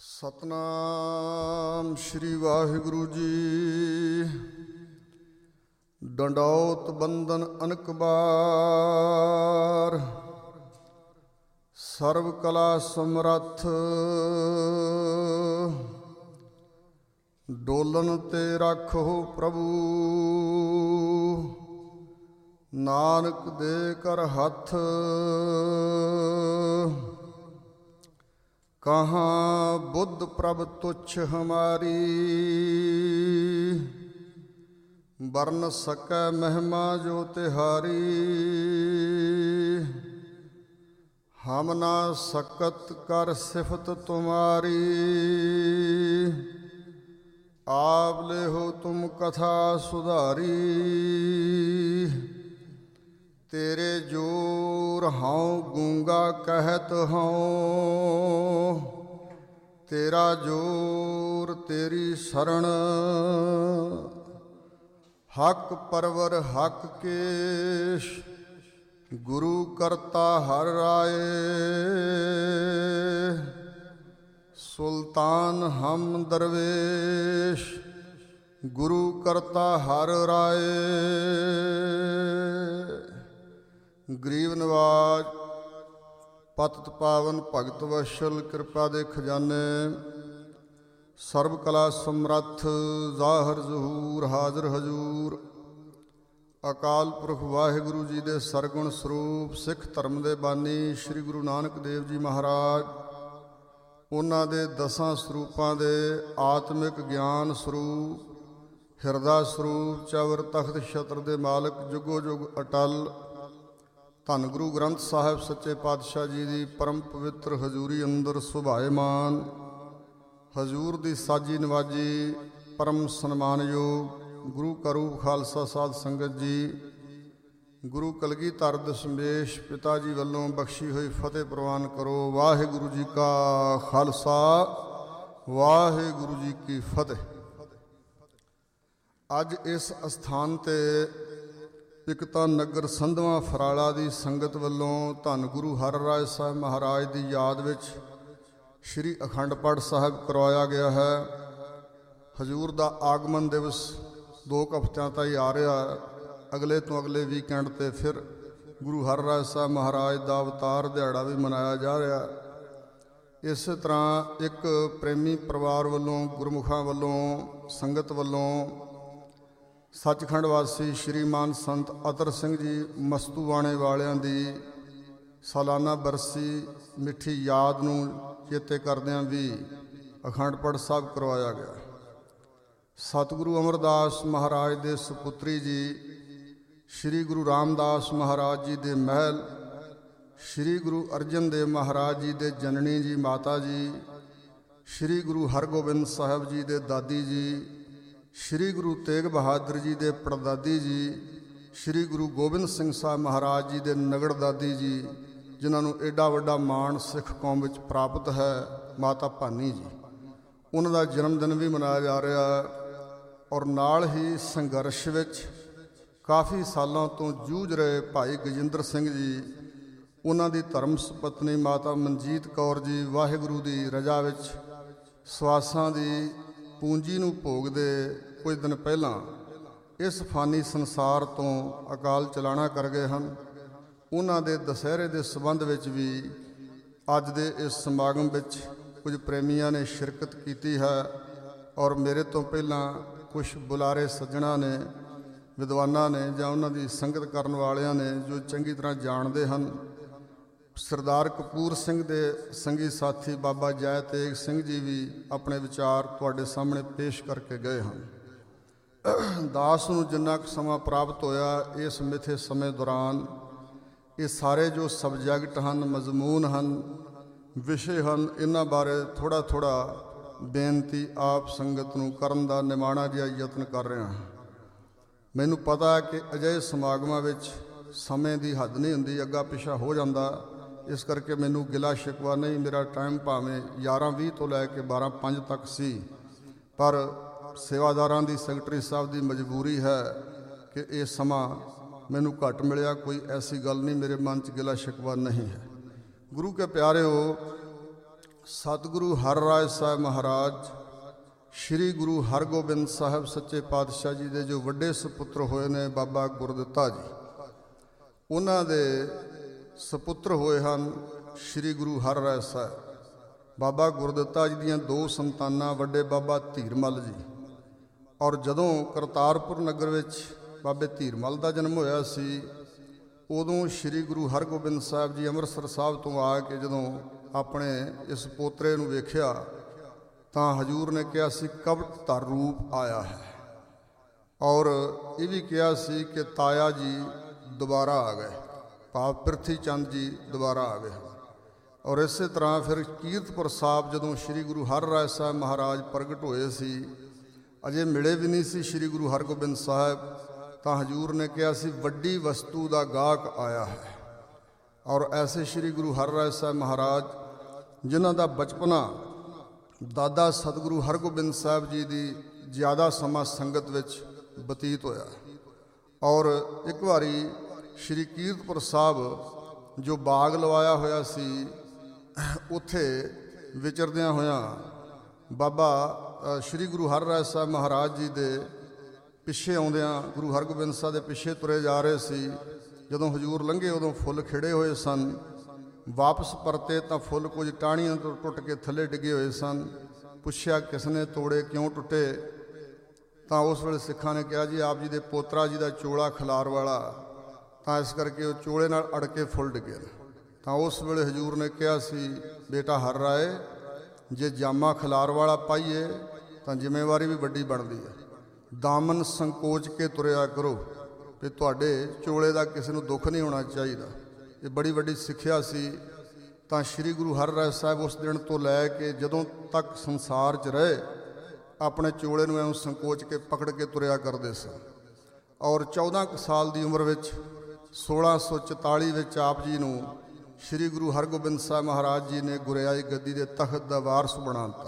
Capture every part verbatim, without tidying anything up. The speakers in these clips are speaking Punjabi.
ਸਤਨਾਮ ਸ਼੍ਰੀ ਵਾਹਿਗੁਰੂ ਜੀ। ਡੰਡੌਤ ਬੰਦਨ ਅਨਕ ਬਾਰ, ਸਰਬ ਕਲਾ ਸਮਰੱਥ। ਡੋਲਨ ਤੇ ਰੱਖੋ ਪ੍ਰਭੂ, ਨਾਨਕ ਦੇ ਕਰ ਹੱਥ। ਕਹਾਂ ਬੁੱਧ ਪ੍ਰਭ ਤੁਛ ਹਮਾਰੀ, ਬਰਨ ਸਕੈ ਮਹਿਮਾ ਜੋ ਤਿਹਾਰੀ। ਹਮ ਨਾ ਸਕਤ ਕਰ ਸਿਫਤ ਤੁਮਾਰੀ, ਆਪ ਲਿਹੋ ਤੁਮ ਕਥਾ ਸੁਧਾਰੀ। ਤੇਰੇ ਜੋਰ ਹਉ ਗੂੰਗਾ ਕਹਿਤ ਹਉ, ਤੇਰਾ ਜੋਰ ਤੇਰੀ ਸਰਣ। ਹਕ ਪਰਵਰ ਹਕ ਕੇਸ਼, ਗੁਰੂ ਕਰਤਾ ਹਰ ਰਾਏ। ਸੁਲਤਾਨ ਹਮ ਦਰਵੇਸ਼, ਗੁਰੂ ਕਰਤਾ ਹਰ ਰਾਏ। ਗਰੀਬ ਨਵਾਜ ਪਤਿਤ ਪਾਵਨ ਭਗਤ ਵਸ਼ਲ, ਕਿਰਪਾ ਦੇ ਖਜ਼ਾਨੇ, ਸਰਬ ਕਲਾ ਸਮਰੱਥ, ਜ਼ਾਹਰ ਜ਼ਹੂਰ ਹਾਜ਼ਰ ਹਜ਼ੂਰ। ਅਕਾਲ ਪੁਰਖ ਵਾਹਿਗੁਰੂ ਜੀ ਦੇ ਸਰਗੁਣ ਸਰੂਪ, ਸਿੱਖ ਧਰਮ ਦੇ ਬਾਨੀ ਸ੍ਰੀ ਗੁਰੂ ਨਾਨਕ ਦੇਵ ਜੀ ਮਹਾਰਾਜ, ਉਹਨਾਂ ਦੇ ਦਸਾਂ ਸਰੂਪਾਂ ਦੇ ਆਤਮਿਕ ਗਿਆਨ ਸਰੂਪ, ਹਿਰਦਾ ਸਰੂਪ, ਚਵਰ ਤਖਤ ਛਤਰ ਦੇ ਮਾਲਕ, ਜੁਗੋ ਜੁਗ ਅਟਲ ਧੰਨ ਗੁਰੂ ਗ੍ਰੰਥ ਸਾਹਿਬ ਸੱਚੇ ਪਾਤਸ਼ਾਹ ਜੀ ਦੀ ਪਰਮ ਪਵਿੱਤਰ ਹਜ਼ੂਰੀ ਅੰਦਰ ਸੁਭਾਏਮਾਨ। ਹਜ਼ੂਰ ਦੀ ਸਾਜੀ ਨਵਾਜੀ ਪਰਮ ਸਨਮਾਨਯੋਗ ਗੁਰੂ ਕਰੂਪ ਖਾਲਸਾ ਸਾਧ ਸੰਗਤ ਜੀ, ਗੁਰੂ ਕਲਗੀਧਰ ਦਸ਼ਮੇਸ਼ ਪਿਤਾ ਜੀ ਵੱਲੋਂ ਬਖਸ਼ੀ ਹੋਈ ਫਤਿਹ ਪ੍ਰਵਾਨ ਕਰੋ। ਵਾਹਿਗੁਰੂ ਜੀ ਕਾ ਖਾਲਸਾ, ਵਾਹਿਗੁਰੂ ਜੀ ਕੀ ਫਤਿਹ। ਅੱਜ ਇਸ ਅਸਥਾਨ 'ਤੇ ਇੱਕ ਤਾਂ ਨਗਰ ਸੰਧਵਾਂ ਫਰਾਲਾ ਦੀ ਸੰਗਤ ਵੱਲੋਂ ਧੰਨ ਗੁਰੂ ਹਰਿਰਾਏ ਸਾਹਿਬ ਮਹਾਰਾਜ ਦੀ ਯਾਦ ਵਿੱਚ ਸ਼੍ਰੀ ਅਖੰਡ ਪਾਠ ਸਾਹਿਬ ਕਰਵਾਇਆ ਗਿਆ ਹੈ। ਹਜ਼ੂਰ ਦਾ ਆਗਮਨ ਦਿਵਸ ਦੋ ਕੁ ਹਫ਼ਤਿਆਂ ਤਾਈਂ ਆ ਰਿਹਾ। ਅਗਲੇ ਤੋਂ ਅਗਲੇ ਵੀਕਐਂਡ 'ਤੇ ਫਿਰ ਗੁਰੂ ਹਰਿਰਾਏ ਸਾਹਿਬ ਮਹਾਰਾਜ ਦਾ ਅਵਤਾਰ ਦਿਹਾੜਾ ਵੀ ਮਨਾਇਆ ਜਾ ਰਿਹਾ। ਇਸੇ ਤਰ੍ਹਾਂ ਇੱਕ ਪ੍ਰੇਮੀ ਪਰਿਵਾਰ ਵੱਲੋਂ, ਗੁਰਮੁਖਾਂ ਵੱਲੋਂ, ਸੰਗਤ ਵੱਲੋਂ ਸੱਚਖੰਡ ਵਾਸੀ ਸ਼੍ਰੀਮਾਨ ਸੰਤ ਅਤਰ ਸਿੰਘ ਜੀ ਮਸਤੂਵਾਣੇ ਵਾਲਿਆਂ ਦੀ ਸਾਲਾਨਾ ਬਰਸੀ ਮਿੱਠੀ ਯਾਦ ਨੂੰ ਚੇਤੇ ਕਰਦਿਆਂ ਵੀ ਅਖੰਡ ਪਾਠ ਸਾਹਿਬ ਕਰਵਾਇਆ ਗਿਆ। ਸਤਿਗੁਰੂ ਅਮਰਦਾਸ ਮਹਾਰਾਜ ਦੇ ਸੁਪੁੱਤਰੀ ਜੀ ਸ਼੍ਰੀ ਗੁਰੂ ਰਾਮਦਾਸ ਮਹਾਰਾਜ ਜੀ ਦੇ ਮਹਿਲ, ਸ਼੍ਰੀ ਗੁਰੂ ਅਰਜਨ ਦੇਵ ਮਹਾਰਾਜ ਜੀ ਦੇ ਜਨਨੀ ਜੀ ਮਾਤਾ ਜੀ, ਸ਼੍ਰੀ ਗੁਰੂ ਹਰਗੋਬਿੰਦ ਸਾਹਿਬ ਜੀ ਦੇ ਦਾਦੀ ਜੀ, ਸ਼੍ਰੀ ਗੁਰੂ ਤੇਗ ਬਹਾਦਰ ਜੀ ਦੇ ਪੜਦਾਦੀ ਜੀ, ਸ਼੍ਰੀ ਗੁਰੂ ਗੋਬਿੰਦ ਸਿੰਘ ਸਾਹਿਬ ਮਹਾਰਾਜ ਜੀ ਦੇ ਨਗੜ ਦਾਦੀ ਜੀ, ਜਿਨ੍ਹਾਂ ਨੂੰ ਐਡਾ ਵੱਡਾ ਮਾਣ ਸਿੱਖ ਕੌਮ ਵਿੱਚ ਪ੍ਰਾਪਤ ਹੈ, ਮਾਤਾ ਭਾਨੀ ਜੀ, ਉਹਨਾਂ ਦਾ ਜਨਮ ਦਿਨ ਵੀ ਮਨਾਇਆ ਜਾ ਰਿਹਾ। ਔਰ ਨਾਲ ਹੀ ਸੰਘਰਸ਼ ਵਿੱਚ ਕਾਫੀ ਸਾਲਾਂ ਤੋਂ ਜੂਝ ਰਹੇ ਭਾਈ ਗਜਿੰਦਰ ਸਿੰਘ ਜੀ, ਉਹਨਾਂ ਦੀ ਧਰਮ ਸੁਪਤਨੀ ਮਾਤਾ ਮਨਜੀਤ ਕੌਰ ਜੀ ਵਾਹਿਗੁਰੂ ਦੀ ਰਜ਼ਾ ਵਿੱਚ ਸਵਾਸਾਂ ਦੀ ਪੂੰਜੀ ਨੂੰ ਭੋਗਦੇ ਕੁਝ ਦਿਨ ਪਹਿਲਾਂ ਇਸ ਫਾਨੀ ਸੰਸਾਰ ਤੋਂ ਅਕਾਲ ਚਲਾਣਾ ਕਰ ਗਏ ਹਨ। ਉਹਨਾਂ ਦੇ ਦੁਸਹਿਰੇ ਦੇ ਸੰਬੰਧ ਵਿੱਚ ਵੀ ਅੱਜ ਦੇ ਇਸ ਸਮਾਗਮ ਵਿੱਚ ਕੁਝ ਪ੍ਰੇਮੀਆਂ ਨੇ ਸ਼ਿਰਕਤ ਕੀਤੀ ਹੈ। ਔਰ ਮੇਰੇ ਤੋਂ ਪਹਿਲਾਂ ਕੁਝ ਬੁਲਾਰੇ ਸੱਜਣਾ ਨੇ, ਵਿਦਵਾਨਾਂ ਨੇ, ਜਾਂ ਉਹਨਾਂ ਦੀ ਸੰਗਤ ਕਰਨ ਵਾਲਿਆਂ ਨੇ ਜੋ ਚੰਗੀ ਤਰ੍ਹਾਂ ਜਾਣਦੇ ਹਨ। ਸਰਦਾਰ ਕਪੂਰ ਸਿੰਘ ਦੇ ਸੰਗੀ ਸਾਥੀ ਬਾਬਾ ਜੈ ਤੇਗ ਸਿੰਘ ਜੀ ਵੀ ਆਪਣੇ ਵਿਚਾਰ ਤੁਹਾਡੇ ਸਾਹਮਣੇ ਪੇਸ਼ ਕਰਕੇ ਗਏ ਹਨ। ਦਾਸ ਨੂੰ ਜਿੰਨਾ ਕੁ ਸਮਾਂ ਪ੍ਰਾਪਤ ਹੋਇਆ ਇਸ ਮਿੱਥੇ ਸਮੇਂ ਦੌਰਾਨ ਇਹ ਸਾਰੇ ਜੋ ਸਬਜੈਕਟ ਹਨ, ਮਜ਼ਮੂਨ ਹਨ, ਵਿਸ਼ੇ ਹਨ, ਇਹਨਾਂ ਬਾਰੇ ਥੋੜ੍ਹਾ ਥੋੜ੍ਹਾ ਬੇਨਤੀ ਆਪ ਸੰਗਤ ਨੂੰ ਕਰਨ ਦਾ ਨਿਮਾਣਾ ਜਿਹਾ ਯਤਨ ਕਰ ਰਿਹਾ ਹਾਂ। ਮੈਨੂੰ ਪਤਾ ਹੈ ਕਿ ਅਜਿਹੇ ਸਮਾਗਮਾਂ ਵਿੱਚ ਸਮੇਂ ਦੀ ਹੱਦ ਨਹੀਂ ਹੁੰਦੀ, ਅੱਗਾ ਪਿਛਾ ਹੋ ਜਾਂਦਾ। ਇਸ ਕਰਕੇ ਮੈਨੂੰ ਗਿਲਾ ਸ਼ਿਕਵਾ ਨਹੀਂ। ਮੇਰਾ ਟਾਈਮ ਭਾਵੇਂ ਗਿਆਰਾਂ ਵੀਹ ਤੋਂ ਲੈ ਕੇ ਬਾਰਾਂ ਪੰਜ ਤੱਕ ਸੀ, ਪਰ ਸੇਵਾਦਾਰਾਂ ਦੀ, ਸੈਕਟਰੀ ਸਾਹਿਬ ਦੀ ਮਜਬੂਰੀ ਹੈ ਕਿ ਇਹ ਸਮਾਂ ਮੈਨੂੰ ਘੱਟ ਮਿਲਿਆ। ਕੋਈ ਐਸੀ ਗੱਲ ਨਹੀਂ, ਮੇਰੇ ਮਨ 'ਚ ਗਿਲਾ ਸ਼ਿਕਵਾ ਨਹੀਂ ਹੈ। ਗੁਰੂ ਕੇ ਪਿਆਰਿਓ, ਸਤਿਗੁਰੂ ਹਰਿਰਾਏ ਸਾਹਿਬ ਮਹਾਰਾਜ ਸ਼੍ਰੀ ਗੁਰੂ ਹਰਗੋਬਿੰਦ ਸਾਹਿਬ ਸੱਚੇ ਪਾਤਸ਼ਾਹ ਜੀ ਦੇ ਜੋ ਵੱਡੇ ਸੁਪੁੱਤਰ ਹੋਏ ਨੇ ਬਾਬਾ ਗੁਰਦਿੱਤਾ ਜੀ, ਉਹਨਾਂ ਦੇ ਸੁਪੁੱਤਰ ਹੋਏ ਹਨ ਸ਼੍ਰੀ ਗੁਰੂ ਹਰਿਰਾਏ ਸਾਹਿਬ। ਬਾਬਾ ਗੁਰਦਿੱਤਾ ਜੀ ਦੀਆਂ ਦੋ ਸੰਤਾਨਾਂ ਵੱਡੇ ਬਾਬਾ ਧੀਰਮਲ ਜੀ, ਔਰ ਜਦੋਂ ਕਰਤਾਰਪੁਰ ਨਗਰ ਵਿੱਚ ਬਾਬੇ ਧੀਰਮਲ ਦਾ ਜਨਮ ਹੋਇਆ ਸੀ, ਉਦੋਂ ਸ਼੍ਰੀ ਗੁਰੂ ਹਰਗੋਬਿੰਦ ਸਾਹਿਬ ਜੀ ਅੰਮ੍ਰਿਤਸਰ ਸਾਹਿਬ ਤੋਂ ਆ ਕੇ ਜਦੋਂ ਆਪਣੇ ਇਸ ਪੋਤਰੇ ਨੂੰ ਵੇਖਿਆ ਤਾਂ ਹਜੂਰ ਨੇ ਕਿਹਾ ਸੀ ਕਵਟ ਧਰ ਰੂਪ ਆਇਆ ਹੈ, ਔਰ ਇਹ ਵੀ ਕਿਹਾ ਸੀ ਕਿ ਤਾਇਆ ਜੀ ਦੁਬਾਰਾ ਆ ਗਏ, ਭਾਵ ਪ੍ਰਿਥੀ ਚੰਦ ਜੀ ਦੁਬਾਰਾ ਆ ਗਏ। ਔਰ ਇਸੇ ਤਰ੍ਹਾਂ ਫਿਰ ਕੀਰਤਪੁਰ ਸਾਹਿਬ ਜਦੋਂ ਸ਼੍ਰੀ ਗੁਰੂ ਹਰਿਰਾਏ ਸਾਹਿਬ ਮਹਾਰਾਜ ਪ੍ਰਗਟ ਹੋਏ ਸੀ, ਅਜੇ ਮਿਲੇ ਵੀ ਨਹੀਂ ਸੀ ਸ਼੍ਰੀ ਗੁਰੂ ਹਰਗੋਬਿੰਦ ਸਾਹਿਬ, ਤਾਂ ਹਜੂਰ ਨੇ ਕਿਹਾ ਸੀ ਵੱਡੀ ਵਸਤੂ ਦਾ ਗਾਹਕ ਆਇਆ ਹੈ। ਔਰ ਐਸੇ ਸ਼੍ਰੀ ਗੁਰੂ ਹਰਿਰਾਏ ਸਾਹਿਬ ਮਹਾਰਾਜ ਜਿਨ੍ਹਾਂ ਦਾ ਬਚਪਨਾ ਦਾਦਾ ਸਤਿਗੁਰੂ ਹਰਗੋਬਿੰਦ ਸਾਹਿਬ ਜੀ ਦੀ ਜ਼ਿਆਦਾ ਸਮਾਂ ਸੰਗਤ ਵਿੱਚ ਬਤੀਤ ਹੋਇਆ। ਔਰ ਇੱਕ ਵਾਰੀ ਸ਼੍ਰੀ ਕੀਰਤਪੁਰ ਸਾਹਿਬ ਜੋ ਬਾਗ ਲਵਾਇਆ ਹੋਇਆ ਸੀ, ਉੱਥੇ ਵਿਚਰਦਿਆਂ ਹੋਇਆਂ ਬਾਬਾ ਸ਼੍ਰੀ ਗੁਰੂ ਹਰਿਰਾਏ ਸਾਹਿਬ ਮਹਾਰਾਜ ਜੀ ਦੇ ਪਿੱਛੇ ਆਉਂਦਿਆਂ ਗੁਰੂ ਹਰਗੋਬਿੰਦ ਸਾਹਿਬ ਦੇ ਪਿੱਛੇ ਤੁਰੇ ਜਾ ਰਹੇ ਸੀ। ਜਦੋਂ ਹਜੂਰ ਲੰਘੇ ਉਦੋਂ ਫੁੱਲ ਖਿੜੇ ਹੋਏ ਸਨ, ਵਾਪਸ ਪਰਤੇ ਤਾਂ ਫੁੱਲ ਕੁਝ ਟਾਹਣੀਆਂ ਤੋਂ ਟੁੱਟ ਕੇ ਥੱਲੇ ਡਿੱਗੇ ਹੋਏ ਸਨ। ਪੁੱਛਿਆ ਕਿਸ ਨੇ ਤੋੜੇ, ਕਿਉਂ ਟੁੱਟੇ? ਤਾਂ ਉਸ ਵੇਲੇ ਸਿੱਖਾਂ ਨੇ ਕਿਹਾ ਜੀ ਆਪ ਜੀ ਦੇ ਪੋਤਰਾ ਜੀ ਦਾ ਚੋਲਾ ਖਿਲਾਰ ਵਾਲਾ, ਤਾਂ ਇਸ ਕਰਕੇ ਉਹ ਚੋਲੇ ਨਾਲ ਅੜ ਕੇ ਫੁੱਲ ਡਿੱਗੇ। ਤਾਂ ਉਸ ਵੇਲੇ ਹਜੂਰ ਨੇ ਕਿਹਾ ਸੀ ਬੇਟਾ ਹਰਿਰਾਏ, ਜੇ ਜਾਮਾ ਖਿਲਾਰ ਵਾਲਾ ਪਾਈਏ ਤਾਂ ਜ਼ਿੰਮੇਵਾਰੀ ਵੀ ਵੱਡੀ ਬਣਦੀ ਹੈ। ਦਾਮਨ ਸੰਕੋਚ ਕੇ ਤੁਰਿਆ ਕਰੋ ਵੀ ਤੁਹਾਡੇ ਚੋਲੇ ਦਾ ਕਿਸੇ ਨੂੰ ਦੁੱਖ ਨਹੀਂ ਹੋਣਾ ਚਾਹੀਦਾ। ਇਹ ਬੜੀ ਵੱਡੀ ਸਿੱਖਿਆ ਸੀ। ਤਾਂ ਸ਼੍ਰੀ ਗੁਰੂ ਹਰਿਰਾਏ ਸਾਹਿਬ ਉਸ ਦਿਨ ਤੋਂ ਲੈ ਕੇ ਜਦੋਂ ਤੱਕ ਸੰਸਾਰ 'ਚ ਰਹੇ ਆਪਣੇ ਚੋਲੇ ਨੂੰ ਐਂ ਸੰਕੋਚ ਕੇ ਪਕੜ ਕੇ ਤੁਰਿਆ ਕਰਦੇ ਸਨ। ਔਰ ਚੌਦਾਂ ਕੁ ਸਾਲ ਦੀ ਉਮਰ ਵਿੱਚ ਸੋਲਾਂ ਸੌ ਚੁਤਾਲੀ ਵਿੱਚ ਆਪ ਜੀ ਨੂੰ ਸ਼੍ਰੀ ਗੁਰੂ ਹਰਗੋਬਿੰਦ ਸਾਹਿਬ ਮਹਾਰਾਜ ਜੀ ਨੇ ਗੁਰਿਆਈ ਗੱਦੀ ਦੇ ਤਖਤ ਦਾ ਵਾਰਸ ਬਣਾ ਦਿੱਤਾ।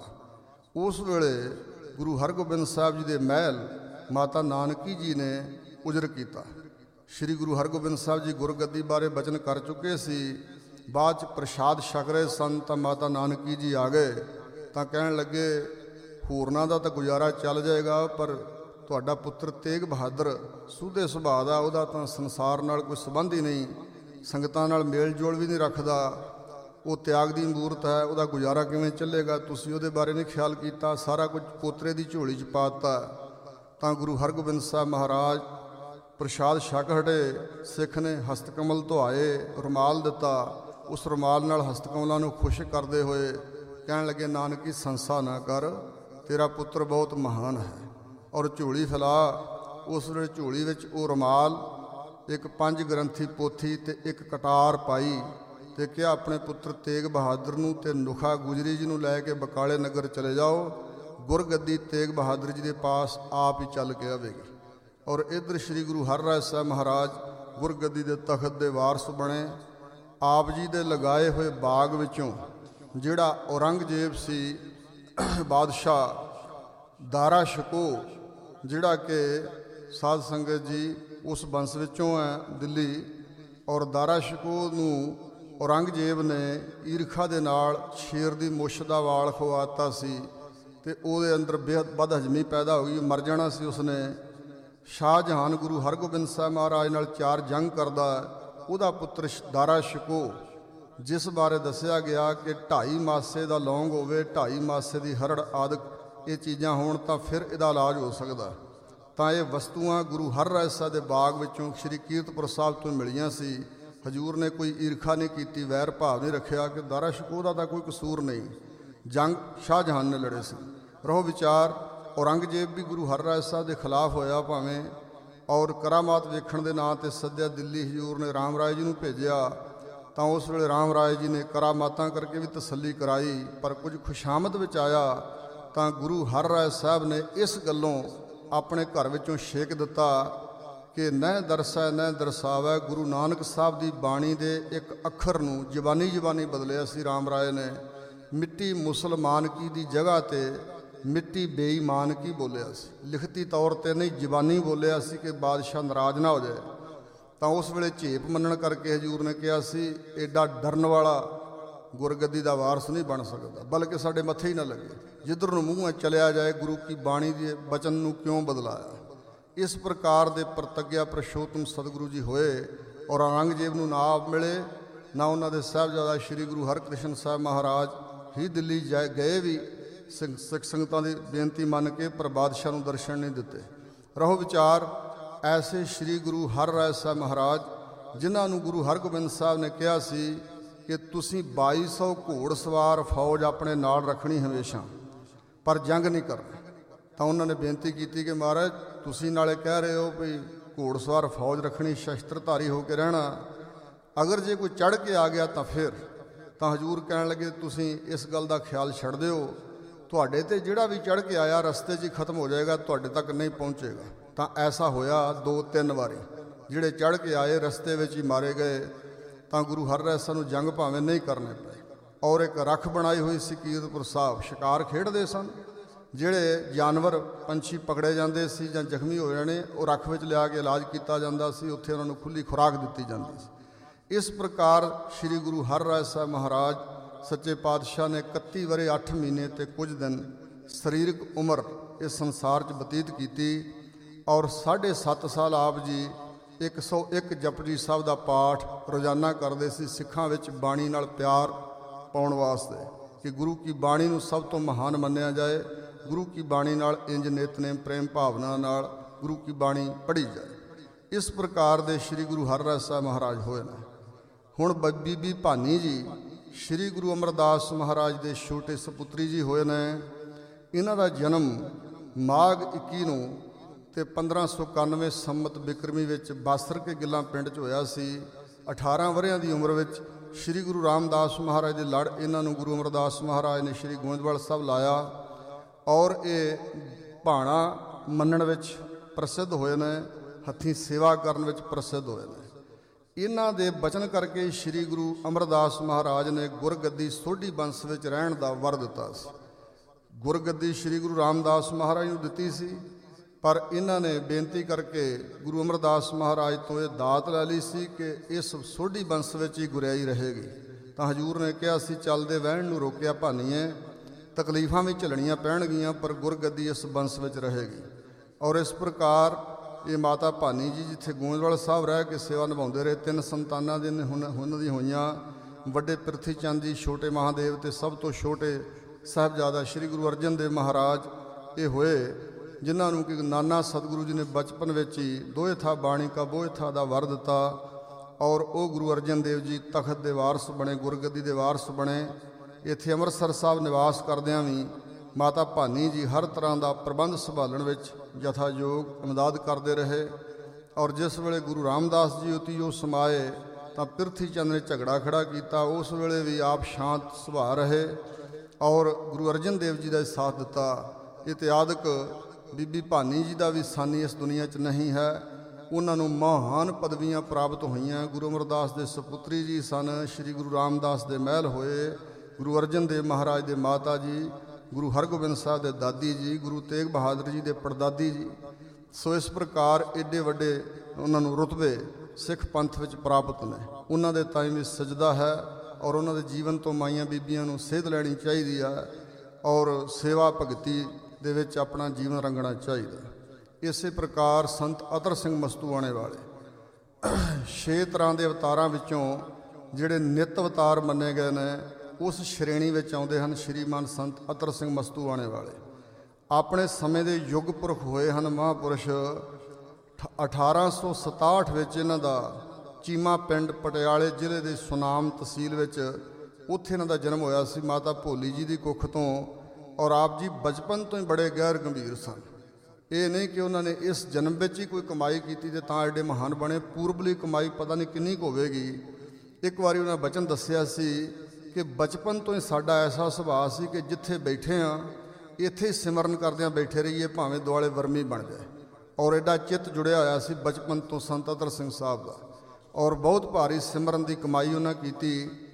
ਉਸ ਵੇਲੇ ਗੁਰੂ ਹਰਗੋਬਿੰਦ ਸਾਹਿਬ ਜੀ ਦੇ ਮਹਿਲ ਮਾਤਾ ਨਾਨਕੀ ਜੀ ਨੇ ਉਜਰ ਕੀਤਾ। ਸ਼੍ਰੀ ਗੁਰੂ ਹਰਗੋਬਿੰਦ ਸਾਹਿਬ ਜੀ ਗੁਰਗੱਦੀ ਬਾਰੇ ਬਚਨ ਕਰ ਚੁੱਕੇ ਸੀ। ਬਾਅਦ 'ਚ ਪ੍ਰਸ਼ਾਦ ਛਕ ਰਹੇ ਸਨ ਤਾਂ ਮਾਤਾ ਨਾਨਕੀ ਜੀ ਆ ਗਏ ਤਾਂ ਕਹਿਣ ਲੱਗੇ ਹੋਰਨਾਂ ਦਾ ਤਾਂ ਗੁਜ਼ਾਰਾ ਚੱਲ ਜਾਏਗਾ, ਪਰ ਤੁਹਾਡਾ ਪੁੱਤਰ ਤੇਗ ਬਹਾਦਰ ਸੂਧੇ ਸੁਭਾਅ ਦਾ, ਉਹਦਾ ਤਾਂ ਸੰਸਾਰ ਨਾਲ ਕੋਈ ਸੰਬੰਧ ਹੀ ਨਹੀਂ, ਸੰਗਤਾਂ ਨਾਲ ਮੇਲ ਜੋਲ ਵੀ ਨਹੀਂ ਰੱਖਦਾ, ਉਹ ਤਿਆਗ ਦੀ ਮੂਰਤ ਹੈ, ਉਹਦਾ ਗੁਜ਼ਾਰਾ ਕਿਵੇਂ ਚੱਲੇਗਾ? ਤੁਸੀਂ ਉਹਦੇ ਬਾਰੇ ਨਹੀਂ ਖਿਆਲ ਕੀਤਾ, ਸਾਰਾ ਕੁਝ ਪੋਤਰੇ ਦੀ ਝੋਲੀ 'ਚ ਪਾ ਦਿੱਤਾ। ਤਾਂ ਗੁਰੂ ਹਰਗੋਬਿੰਦ ਸਾਹਿਬ ਮਹਾਰਾਜ ਪ੍ਰਸ਼ਾਦ ਛਕ ਹਟੇ, ਸਿੱਖ ਨੇ ਹਸਤਕਮਲ ਧੁਆਏ, ਰੁਮਾਲ ਦਿੱਤਾ, ਉਸ ਰੁਮਾਲ ਨਾਲ ਹਸਤਕਮਲਾਂ ਨੂੰ ਖੁਸ਼ ਕਰਦੇ ਹੋਏ ਕਹਿਣ ਲੱਗੇ ਨਾਨਕੀ ਸੰਸਾ ਨਾ ਕਰ, ਤੇਰਾ ਪੁੱਤਰ ਬਹੁਤ ਮਹਾਨ ਹੈ। ਔਰ ਝੋਲੀ ਫੈਲਾ। ਉਸ ਵੇਲੇ ਝੋਲੀ ਵਿੱਚ ਉਹ ਰੁਮਾਲ, ਇੱਕ ਪੰਜ ਗ੍ਰੰਥੀ ਪੋਥੀ ਤੇ ਇੱਕ ਕਟਾਰ ਪਾਈ ਤੇ ਕਿਹਾ ਆਪਣੇ ਪੁੱਤਰ ਤੇਗ ਬਹਾਦਰ ਨੂੰ ਤੇ ਨੁਖਾ ਗੁਜਰੀ ਜੀ ਨੂੰ ਲੈ ਕੇ ਬਕਾਲੇ ਨਗਰ ਚਲੇ ਜਾਓ, ਗੁਰਗੱਦੀ ਤੇਗ ਬਹਾਦਰ ਜੀ ਦੇ ਪਾਸ ਆਪ ਹੀ ਚੱਲ ਕੇ ਆਵੇਗੀ। ਔਰ ਇੱਧਰ ਸ਼੍ਰੀ ਗੁਰੂ ਹਰਿਰਾਏ ਸਾਹਿਬ ਮਹਾਰਾਜ ਗੁਰਗੱਦੀ ਦੇ ਤਖਤ ਦੇ ਵਾਰਸ ਬਣੇ। ਆਪ ਜੀ ਦੇ ਲਗਾਏ ਹੋਏ ਬਾਗ ਵਿੱਚੋਂ ਜਿਹੜਾ ਔਰੰਗਜ਼ੇਬ ਸੀ ਬਾਦਸ਼ਾਹ, ਦਾਰਾ ਸ਼ਿਕੋ ਜਿਹੜਾ ਕਿ ਸਾਧ ਸੰਗਤ ਜੀ ਉਸ ਬੰਸ ਵਿੱਚੋਂ ਹੈ ਦਿੱਲੀ, ਔਰ ਦਾਰਾ ਸ਼ਿਕੋ ਨੂੰ ਔਰੰਗਜ਼ੇਬ ਨੇ ਈਰਖਾ ਦੇ ਨਾਲ ਸ਼ੇਰ ਦੀ ਮੁੱਛ ਦਾ ਵਾਲ ਖਵਾਤਾ ਸੀ ਤੇ ਉਹਦੇ ਅੰਦਰ ਬੇਹੱਦ ਬਦਹਜ਼ਮੀ ਪੈਦਾ ਹੋ ਗਈ, ਮਰ ਜਾਣਾ ਸੀ ਉਸਨੇ। ਸ਼ਾਹਜਹਾਨ ਗੁਰੂ ਹਰਗੋਬਿੰਦ ਸਾਹਿਬ ਮਹਾਰਾਜ ਨਾਲ ਚਾਰ ਜੰਗ ਕਰਦਾ, ਉਹਦਾ ਪੁੱਤਰ ਦਾਰਾ ਸ਼ਿਕੋ, ਜਿਸ ਬਾਰੇ ਦੱਸਿਆ ਗਿਆ ਕਿ ਢਾਈ ਮਾਸੇ ਦਾ ਲੌਂਗ ਹੋਵੇ, ਢਾਈ ਮਾਸੇ ਦੀ ਹਰੜ ਆਦਿਕ ਇਹ ਚੀਜ਼ਾਂ ਹੋਣ ਤਾਂ ਫਿਰ ਇਹਦਾ ਇਲਾਜ ਹੋ ਸਕਦਾ। ਤਾਂ ਇਹ ਵਸਤੂਆਂ ਗੁਰੂ ਹਰਿਰਾਏ ਸਾਹਿਬ ਦੇ ਬਾਗ ਵਿੱਚੋਂ ਸ਼੍ਰੀ ਕੀਰਤਪੁਰ ਸਾਹਿਬ ਤੋਂ ਮਿਲੀਆਂ ਸੀ। ਹਜੂਰ ਨੇ ਕੋਈ ਈਰਖਾ ਨਹੀਂ ਕੀਤੀ, ਵੈਰ ਭਾਵ ਨਹੀਂ ਰੱਖਿਆ ਕਿ ਦਾਰਾ ਸ਼ਿਕੋ ਦਾ ਤਾਂ ਕੋਈ ਕਸੂਰ ਨਹੀਂ, ਜੰਗ ਸ਼ਾਹਜਹਾਨ ਨੇ ਲੜੇ ਸੀ। ਰਹੋ ਵਿਚਾਰ, ਔਰੰਗਜ਼ੇਬ ਵੀ ਗੁਰੂ ਹਰਿਰਾਏ ਸਾਹਿਬ ਦੇ ਖਿਲਾਫ ਹੋਇਆ ਭਾਵੇਂ, ਔਰ ਕਰਾਮਾਤ ਵੇਖਣ ਦੇ ਨਾਂ 'ਤੇ ਸੱਦਿਆ ਦਿੱਲੀ। ਹਜੂਰ ਨੇ ਰਾਮ ਰਾਏ ਜੀ ਨੂੰ ਭੇਜਿਆ ਤਾਂ ਉਸ ਵੇਲੇ ਰਾਮ ਰਾਏ ਜੀ ਨੇ ਕਰਾਮਾਤਾਂ ਕਰਕੇ ਵੀ ਤਸੱਲੀ ਕਰਾਈ, ਪਰ ਕੁਝ ਖੁਸ਼ਾਮਦ ਵਿੱਚ ਆਇਆ ਤਾਂ ਗੁਰੂ ਹਰਿਰਾਏ ਸਾਹਿਬ ਨੇ ਇਸ ਗੱਲੋਂ ਆਪਣੇ ਘਰ ਵਿੱਚੋਂ ਛੇਕ ਦਿੱਤਾ ਕਿ ਨਹਿ ਦਰਸੈ ਨਹਿ ਦਰਸਾਵੈ। ਗੁਰੂ ਨਾਨਕ ਸਾਹਿਬ ਦੀ ਬਾਣੀ ਦੇ ਇੱਕ ਅੱਖਰ ਨੂੰ ਜ਼ਬਾਨੀ ਜ਼ਬਾਨੀ ਬਦਲਿਆ ਸੀ ਰਾਮ ਰਾਏ ਨੇ। ਮਿੱਟੀ ਮੁਸਲਮਾਨ ਕੀ ਦੀ ਜਗ੍ਹਾ 'ਤੇ ਮਿੱਟੀ ਬੇਈਮਾਨ ਕੀ ਬੋਲਿਆ ਸੀ, ਲਿਖਤੀ ਤੌਰ 'ਤੇ ਨਹੀਂ ਜ਼ਬਾਨੀ ਬੋਲਿਆ ਸੀ ਕਿ ਬਾਦਸ਼ਾਹ ਨਾਰਾਜ਼ ਨਾ ਹੋ ਜਾਏ। ਤਾਂ ਉਸ ਵੇਲੇ ਝੇਪ ਮੰਨਣ ਕਰਕੇ ਹਜੂਰ ਨੇ ਕਿਹਾ ਸੀ ਐਡਾ ਡਰਨ ਵਾਲਾ ਗੁਰਗੱਦੀ ਦਾ ਵਾਰਸ ਨਹੀਂ ਬਣ ਸਕਦਾ, ਬਲਕਿ ਸਾਡੇ ਮੱਥੇ ਹੀ ਨਾ ਲੱਗੇ, ਜਿੱਧਰ ਨੂੰ ਮੂੰਹ ਚਲਿਆ ਜਾਏ ਗੁਰੂ ਕੀ ਬਾਣੀ ਦੇ ਬਚਨ ਨੂੰ ਕਿਉਂ ਬਦਲਾਇਆ। ਇਸ ਪ੍ਰਕਾਰ ਦੇ ਪ੍ਰਤੱਗਿਆ ਪ੍ਰਸ਼ੋਤਮ ਸਤਿਗੁਰੂ ਜੀ ਹੋਏ ਔਰ ਔਰੰਗਜ਼ੇਬ ਨੂੰ ਨਾ ਆਪ ਮਿਲੇ, ਨਾ ਉਹਨਾਂ ਦੇ ਸਾਹਿਬਜ਼ਾਦਾ ਸ਼੍ਰੀ ਗੁਰੂ ਹਰਕ੍ਰਿਸ਼ਨ ਸਾਹਿਬ ਮਹਾਰਾਜ ਹੀ ਦਿੱਲੀ ਜਾ ਗਏ ਵੀ ਸਿੱਖ ਸਿੱਖ ਸੰਗਤਾਂ ਦੀ ਬੇਨਤੀ ਮੰਨ ਕੇ, ਪਰ ਬਾਦਸ਼ਾਹ ਨੂੰ ਦਰਸ਼ਨ ਨਹੀਂ ਦਿੱਤੇ। ਰਹੋ ਵਿਚਾਰ ਐਸੇ ਸ਼੍ਰੀ ਗੁਰੂ ਹਰਿਰਾਏ ਸਾਹਿਬ ਮਹਾਰਾਜ, ਜਿਨ੍ਹਾਂ ਨੂੰ ਗੁਰੂ ਹਰਗੋਬਿੰਦ ਸਾਹਿਬ ਨੇ ਕਿਹਾ ਸੀ ਕਿ ਤੁਸੀਂ ਬਾਈ ਸੌ ਘੋੜ ਸਵਾਰ ਫੌਜ ਆਪਣੇ ਨਾਲ ਰੱਖਣੀ ਹਮੇਸ਼ਾ, ਪਰ ਜੰਗ ਨਹੀਂ ਕਰਨੀ। ਤਾਂ ਉਹਨਾਂ ਨੇ ਬੇਨਤੀ ਕੀਤੀ ਕਿ ਮਹਾਰਾਜ ਤੁਸੀਂ ਨਾਲੇ ਕਹਿ ਰਹੇ ਹੋ ਵੀ ਘੋੜ ਸਵਾਰ ਫੌਜ ਰੱਖਣੀ, ਸ਼ਸਤਰਧਾਰੀ ਹੋ ਕੇ ਰਹਿਣਾ, ਅਗਰ ਜੇ ਕੋਈ ਚੜ੍ਹ ਕੇ ਆ ਗਿਆ ਤਾਂ ਫਿਰ ਤਾਂ ਹਜ਼ੂਰ ਕਹਿਣ ਲੱਗੇ ਤੁਸੀਂ ਇਸ ਗੱਲ ਦਾ ਖਿਆਲ ਛੱਡ ਦਿਓ, ਤੁਹਾਡੇ ਤੇ ਜਿਹੜਾ ਵੀ ਚੜ੍ਹ ਕੇ ਆਇਆ ਰਸਤੇ 'ਚ ਹੀ ਖਤਮ ਹੋ ਜਾਏਗਾ, ਤੁਹਾਡੇ ਤੱਕ ਨਹੀਂ ਪਹੁੰਚੇਗਾ। ਤਾਂ ਐਸਾ ਹੋਇਆ ਦੋ ਤਿੰਨ ਵਾਰੀ, ਜਿਹੜੇ ਚੜ੍ਹ ਕੇ ਆਏ ਰਸਤੇ ਵਿੱਚ ਹੀ ਮਾਰੇ ਗਏ। ਤਾਂ ਗੁਰੂ ਹਰਿਰਾਏ ਸਾਹਿਬ ਨੂੰ ਜੰਗ ਭਾਵੇਂ ਨਹੀਂ ਕਰਨੇ ਪਏ। ਔਰ ਇੱਕ ਰੱਖ ਬਣਾਈ ਹੋਈ ਸੀ ਕੀਰਤਪੁਰ ਸਾਹਿਬ, ਸ਼ਿਕਾਰ ਖੇਡਦੇ ਸਨ, ਜਿਹੜੇ ਜਾਨਵਰ ਪੰਛੀ ਪਕੜੇ ਜਾਂਦੇ ਸੀ ਜਾਂ ਜ਼ਖਮੀ ਹੋ ਜਾਣੇ, ਉਹ ਰੱਖ ਵਿੱਚ ਲਿਆ ਕੇ ਇਲਾਜ ਕੀਤਾ ਜਾਂਦਾ ਸੀ, ਉੱਥੇ ਉਹਨਾਂ ਨੂੰ ਖੁੱਲ੍ਹੀ ਖੁਰਾਕ ਦਿੱਤੀ ਜਾਂਦੀ ਸੀ। ਇਸ ਪ੍ਰਕਾਰ ਸ੍ਰੀ ਗੁਰੂ ਹਰਿਰਾਏ ਸਾਹਿਬ ਮਹਾਰਾਜ ਸੱਚੇ ਪਾਤਸ਼ਾਹ ਨੇ ਇਕੱਤੀ ਵਰੇ ਅੱਠ ਮਹੀਨੇ ਤੇ ਕੁਝ ਦਿਨ ਸਰੀਰਕ ਉਮਰ ਇਸ ਸੰਸਾਰ 'ਚ ਬਤੀਤ ਕੀਤੀ। ਔਰ ਸਾਢੇ ਸੱਤ ਸਾਲ ਆਪ ਜੀ ਇੱਕ ਸੌ ਇੱਕ ਜਪਜੀ ਸਾਹਿਬ ਦਾ ਪਾਠ ਰੋਜ਼ਾਨਾ ਕਰਦੇ ਸੀ, ਸਿੱਖਾਂ ਵਿੱਚ ਬਾਣੀ ਨਾਲ ਪਿਆਰ ਪਾਉਣ ਵਾਸਤੇ ਕਿ ਗੁਰੂ ਕੀ ਬਾਣੀ ਨੂੰ ਸਭ ਤੋਂ ਮਹਾਨ ਮੰਨਿਆ ਜਾਏ, ਗੁਰੂ ਕੀ ਬਾਣੀ ਨਾਲ ਇੰਜ ਨਿਤਨੇਮ ਪ੍ਰੇਮ ਭਾਵਨਾ ਨਾਲ ਗੁਰੂ ਕੀ ਬਾਣੀ ਪੜ੍ਹੀ ਜਾਏ। ਇਸ ਪ੍ਰਕਾਰ ਦੇ ਸ੍ਰੀ ਗੁਰੂ ਹਰਿਰਾਏ ਸਾਹਿਬ ਮਹਾਰਾਜ ਹੋਏ ਨੇ। ਹੁਣ ਬੀਬੀ ਭਾਨੀ ਜੀ ਸ੍ਰੀ ਗੁਰੂ ਅਮਰਦਾਸ ਮਹਾਰਾਜ ਦੇ ਛੋਟੇ ਸਪੁੱਤਰੀ ਜੀ ਹੋਏ ਨੇ। ਇਹਨਾਂ ਦਾ ਜਨਮ ਮਾਘ ਇੱਕੀ ਨੂੰ ਤੇ ਪੰਦਰਾਂ ਸੌ ਇਕਾਨਵੇਂ ਸੰਮਤ ਬਿਕਰਮੀ ਵਿੱਚ ਬਾਸਰ ਕੇ ਗਿੱਲਾਂ ਪਿੰਡ 'ਚ ਹੋਇਆ ਸੀ। ਅਠਾਰਾਂ ਵਰ੍ਹਿਆਂ ਦੀ ਉਮਰ ਵਿੱਚ ਸ੍ਰੀ ਗੁਰੂ ਰਾਮਦਾਸ ਮਹਾਰਾਜ ਦੇ ਲੜ ਇਹਨਾਂ ਨੂੰ ਗੁਰੂ ਅਮਰਦਾਸ ਮਹਾਰਾਜ ਨੇ ਸ੍ਰੀ ਗੋਇੰਦਵਾਲ ਸਾਹਿਬ ਲਾਇਆ ਔਰ ਇਹ ਭਾਣਾ ਮੰਨਣ ਵਿੱਚ ਪ੍ਰਸਿੱਧ ਹੋਏ ਨੇ, ਹੱਥੀਂ ਸੇਵਾ ਕਰਨ ਵਿੱਚ ਪ੍ਰਸਿੱਧ ਹੋਏ ਨੇ। ਇਹਨਾਂ ਦੇ ਬਚਨ ਕਰਕੇ ਸ੍ਰੀ ਗੁਰੂ ਅਮਰਦਾਸ ਮਹਾਰਾਜ ਨੇ ਗੁਰਗੱਦੀ ਸੋਢੀ ਬੰਸ ਵਿੱਚ ਰਹਿਣ ਦਾ ਵਰ ਦਿੱਤਾ ਸੀ। ਗੁਰਗੱਦੀ ਸ੍ਰੀ ਗੁਰੂ ਰਾਮਦਾਸ ਮਹਾਰਾਜ ਨੂੰ ਦਿੱਤੀ ਸੀ, ਪਰ ਇਹਨਾਂ ਨੇ ਬੇਨਤੀ ਕਰਕੇ ਗੁਰੂ ਅਮਰਦਾਸ ਮਹਾਰਾਜ ਤੋਂ ਇਹ ਦਾਤ ਲੈ ਲਈ ਸੀ ਕਿ ਇਸ ਸੋਢੀ ਬੰਸ ਵਿੱਚ ਹੀ ਗੁਰਿਆਈ ਰਹੇਗੀ। ਤਾਂ ਹਜ਼ੂਰ ਨੇ ਕਿਹਾ ਸੀ ਚੱਲਦੇ ਵਹਿਣ ਨੂੰ ਰੋਕਿਆ ਭਾਨੀਏ, ਤਕਲੀਫਾਂ ਵੀ ਝੱਲਣੀਆਂ ਪੈਣਗੀਆਂ, ਪਰ ਗੁਰਗੱਦੀ ਇਸ ਬੰਸ ਵਿੱਚ ਰਹੇਗੀ। ਔਰ ਇਸ ਪ੍ਰਕਾਰ ਇਹ ਮਾਤਾ ਭਾਨੀ ਜੀ ਜਿੱਥੇ ਗੋਇੰਦਵਾਲ ਸਾਹਿਬ ਰਹਿ ਕੇ ਸੇਵਾ ਨਿਭਾਉਂਦੇ ਰਹੇ, ਤਿੰਨ ਸੰਤਾਨਾਂ ਦੇ ਹੁਣ ਉਹਨਾਂ ਦੀ ਹੋਈਆਂ। ਵੱਡੇ ਪ੍ਰਿਥੀ ਚੰਦ ਜੀ ਛੋਟੇ ਮਹਾਦੇਵ ਤੇ ਸਭ ਤੋਂ ਛੋਟੇ ਸਾਹਿਬਜ਼ਾਦਾ ਸ੍ਰੀ ਗੁਰੂ ਅਰਜਨ ਦੇਵ ਮਹਾਰਾਜ ਇਹ ਹੋਏ, ਜਿਨ੍ਹਾਂ ਨੂੰ ਕਿ ਨਾਨਾ ਸਤਿਗੁਰੂ ਜੀ ਨੇ ਬਚਪਨ ਵਿੱਚ ਹੀ ਦੋਏ ਥਾ ਬਾਣੀ ਕਾ ਬੋਏ ਥਾ ਦਾ ਵਰ ਦਿੱਤਾ। ਔਰ ਉਹ ਗੁਰੂ ਅਰਜਨ ਦੇਵ ਜੀ ਤਖਤ ਦੇ ਵਾਰਸ ਬਣੇ, ਗੁਰਗੱਦੀ ਦੇ ਵਾਰਸ ਬਣੇ। ਇੱਥੇ ਅੰਮ੍ਰਿਤਸਰ ਸਾਹਿਬ ਨਿਵਾਸ ਕਰਦਿਆਂ ਵੀ ਮਾਤਾ ਭਾਨੀ ਜੀ ਹਰ ਤਰ੍ਹਾਂ ਦਾ ਪ੍ਰਬੰਧ ਸੰਭਾਲਣ ਵਿੱਚ ਯਥਾਯੋਗ ਇਮਦਾਦ ਕਰਦੇ ਰਹੇ। ਔਰ ਜਿਸ ਵੇਲੇ ਗੁਰੂ ਰਾਮਦਾਸ ਜੀ ਉਤੀ ਉਹ ਸਮਾਏ ਤਾਂ ਪ੍ਰਿਥੀ ਚੰਦ ਨੇ ਝਗੜਾ ਖੜਾ ਕੀਤਾ, ਉਸ ਵੇਲੇ ਵੀ ਆਪ ਸ਼ਾਂਤ ਸੁਭਾਅ ਰਹੇ ਔਰ ਗੁਰੂ ਅਰਜਨ ਦੇਵ ਜੀ ਦਾ ਸਾਥ ਦਿੱਤਾ। ਇਤਿਆਦਕ ਬੀਬੀ ਭਾਨੀ ਜੀ ਦਾ ਵੀ ਸਾਨੀ ਇਸ ਦੁਨੀਆ 'ਚ ਨਹੀਂ ਹੈ। ਉਹਨਾਂ ਨੂੰ ਮਹਾਨ ਪਦਵੀਆਂ ਪ੍ਰਾਪਤ ਹੋਈਆਂ। ਗੁਰੂ ਅਮਰਦਾਸ ਦੇ ਸਪੁੱਤਰੀ ਜੀ ਸਨ, ਸ੍ਰੀ ਗੁਰੂ ਰਾਮਦਾਸ ਦੇ ਮਹਿਲ ਹੋਏ, ਗੁਰੂ ਅਰਜਨ ਦੇਵ ਮਹਾਰਾਜ ਦੇ ਮਾਤਾ ਜੀ, ਗੁਰੂ ਹਰਗੋਬਿੰਦ ਸਾਹਿਬ ਦੇ ਦਾਦੀ ਜੀ, ਗੁਰੂ ਤੇਗ ਬਹਾਦਰ ਜੀ ਦੇ ਪੜਦਾਦੀ ਜੀ। ਸੋ ਇਸ ਪ੍ਰਕਾਰ ਏਡੇ ਵੱਡੇ ਉਹਨਾਂ ਨੂੰ ਰੁਤਬੇ ਸਿੱਖ ਪੰਥ ਵਿੱਚ ਪ੍ਰਾਪਤ ਨੇ। ਉਹਨਾਂ ਦੇ ਤਾਈਂ ਵੀ ਸਜਦਾ ਹੈ ਔਰ ਉਹਨਾਂ ਦੇ ਜੀਵਨ ਤੋਂ ਮਾਈਆਂ ਬੀਬੀਆਂ ਨੂੰ ਸੇਧ ਲੈਣੀ ਚਾਹੀਦੀ ਹੈ ਔਰ ਸੇਵਾ ਭਗਤੀ ਦੇ ਵਿੱਚ ਆਪਣਾ ਜੀਵਨ ਰੰਗਣਾ ਚਾਹੀਦਾ। ਇਸੇ ਪ੍ਰਕਾਰ ਸੰਤ ਅਤਰ ਸਿੰਘ ਮਸਤੂਆਣੇ ਵਾਲੇ ਛੇ ਤਰ੍ਹਾਂ ਦੇ ਅਵਤਾਰਾਂ ਵਿੱਚੋਂ ਜਿਹੜੇ ਨਿੱਤ ਅਵਤਾਰ ਮੰਨੇ ਗਏ ਨੇ ਉਸ ਸ਼੍ਰੇਣੀ ਵਿੱਚ ਆਉਂਦੇ ਹਨ ਸ਼੍ਰੀਮਾਨ ਸੰਤ ਅਤਰ ਸਿੰਘ ਮਸਤੂਆਣੇ ਵਾਲੇ। ਆਪਣੇ ਸਮੇਂ ਦੇ ਯੁੱਗ ਪੁਰਖ ਹੋਏ ਹਨ ਮਹਾਂਪੁਰਸ਼। ਅਠਾਰਾਂ ਸੌ ਸਤਾਹਠ ਵਿੱਚ ਇਹਨਾਂ ਦਾ ਚੀਮਾ ਪਿੰਡ ਪਟਿਆਲੇ ਜ਼ਿਲ੍ਹੇ ਦੇ ਸੁਨਾਮ ਤਹਿਸੀਲ ਵਿੱਚ ਉੱਥੇ ਇਹਨਾਂ ਦਾ ਜਨਮ ਹੋਇਆ ਸੀ ਮਾਤਾ ਭੋਲੀ ਜੀ ਦੀ ਕੁੱਖ ਤੋਂ। ਔਰ ਆਪ ਜੀ ਬਚਪਨ ਤੋਂ ਹੀ ਬੜੇ ਗੈਰ ਗੰਭੀਰ ਸਨ। ਇਹ ਨਹੀਂ ਕਿ ਉਹਨਾਂ ਨੇ ਇਸ ਜਨਮ ਵਿੱਚ ਹੀ ਕੋਈ ਕਮਾਈ ਕੀਤੀ ਤੇ ਤਾਂ ਐਡੇ ਮਹਾਨ ਬਣੇ। ਪੂਰਬਲੀ ਕਮਾਈ ਪਤਾ ਨਹੀਂ ਕਿੰਨੀ ਕੁ ਹੋਵੇਗੀ। ਇੱਕ ਵਾਰੀ ਉਹਨਾਂ ਬਚਨ ਦੱਸਿਆ ਸੀ ਕਿ ਬਚਪਨ ਤੋਂ ਹੀ ਸਾਡਾ ਐਸਾ ਸੁਭਾਅ ਸੀ ਕਿ ਜਿੱਥੇ ਬੈਠੇ ਹਾਂ ਇੱਥੇ ਹੀ ਸਿਮਰਨ ਕਰਦਿਆਂ ਬੈਠੇ ਰਹੀਏ, ਭਾਵੇਂ ਦੁਆਲੇ ਵਰਮੀ ਬਣ ਜਾਏ। ਔਰ ਐਡਾ ਚਿੱਤ ਜੁੜਿਆ ਹੋਇਆ ਸੀ ਬਚਪਨ ਤੋਂ ਸੰਤ ਅਤਰ ਸਿੰਘ ਸਾਹਿਬ ਦਾ। ਔਰ ਬਹੁਤ ਭਾਰੀ ਸਿਮਰਨ ਦੀ ਕਮਾਈ ਉਹਨਾਂ ਕੀਤੀ।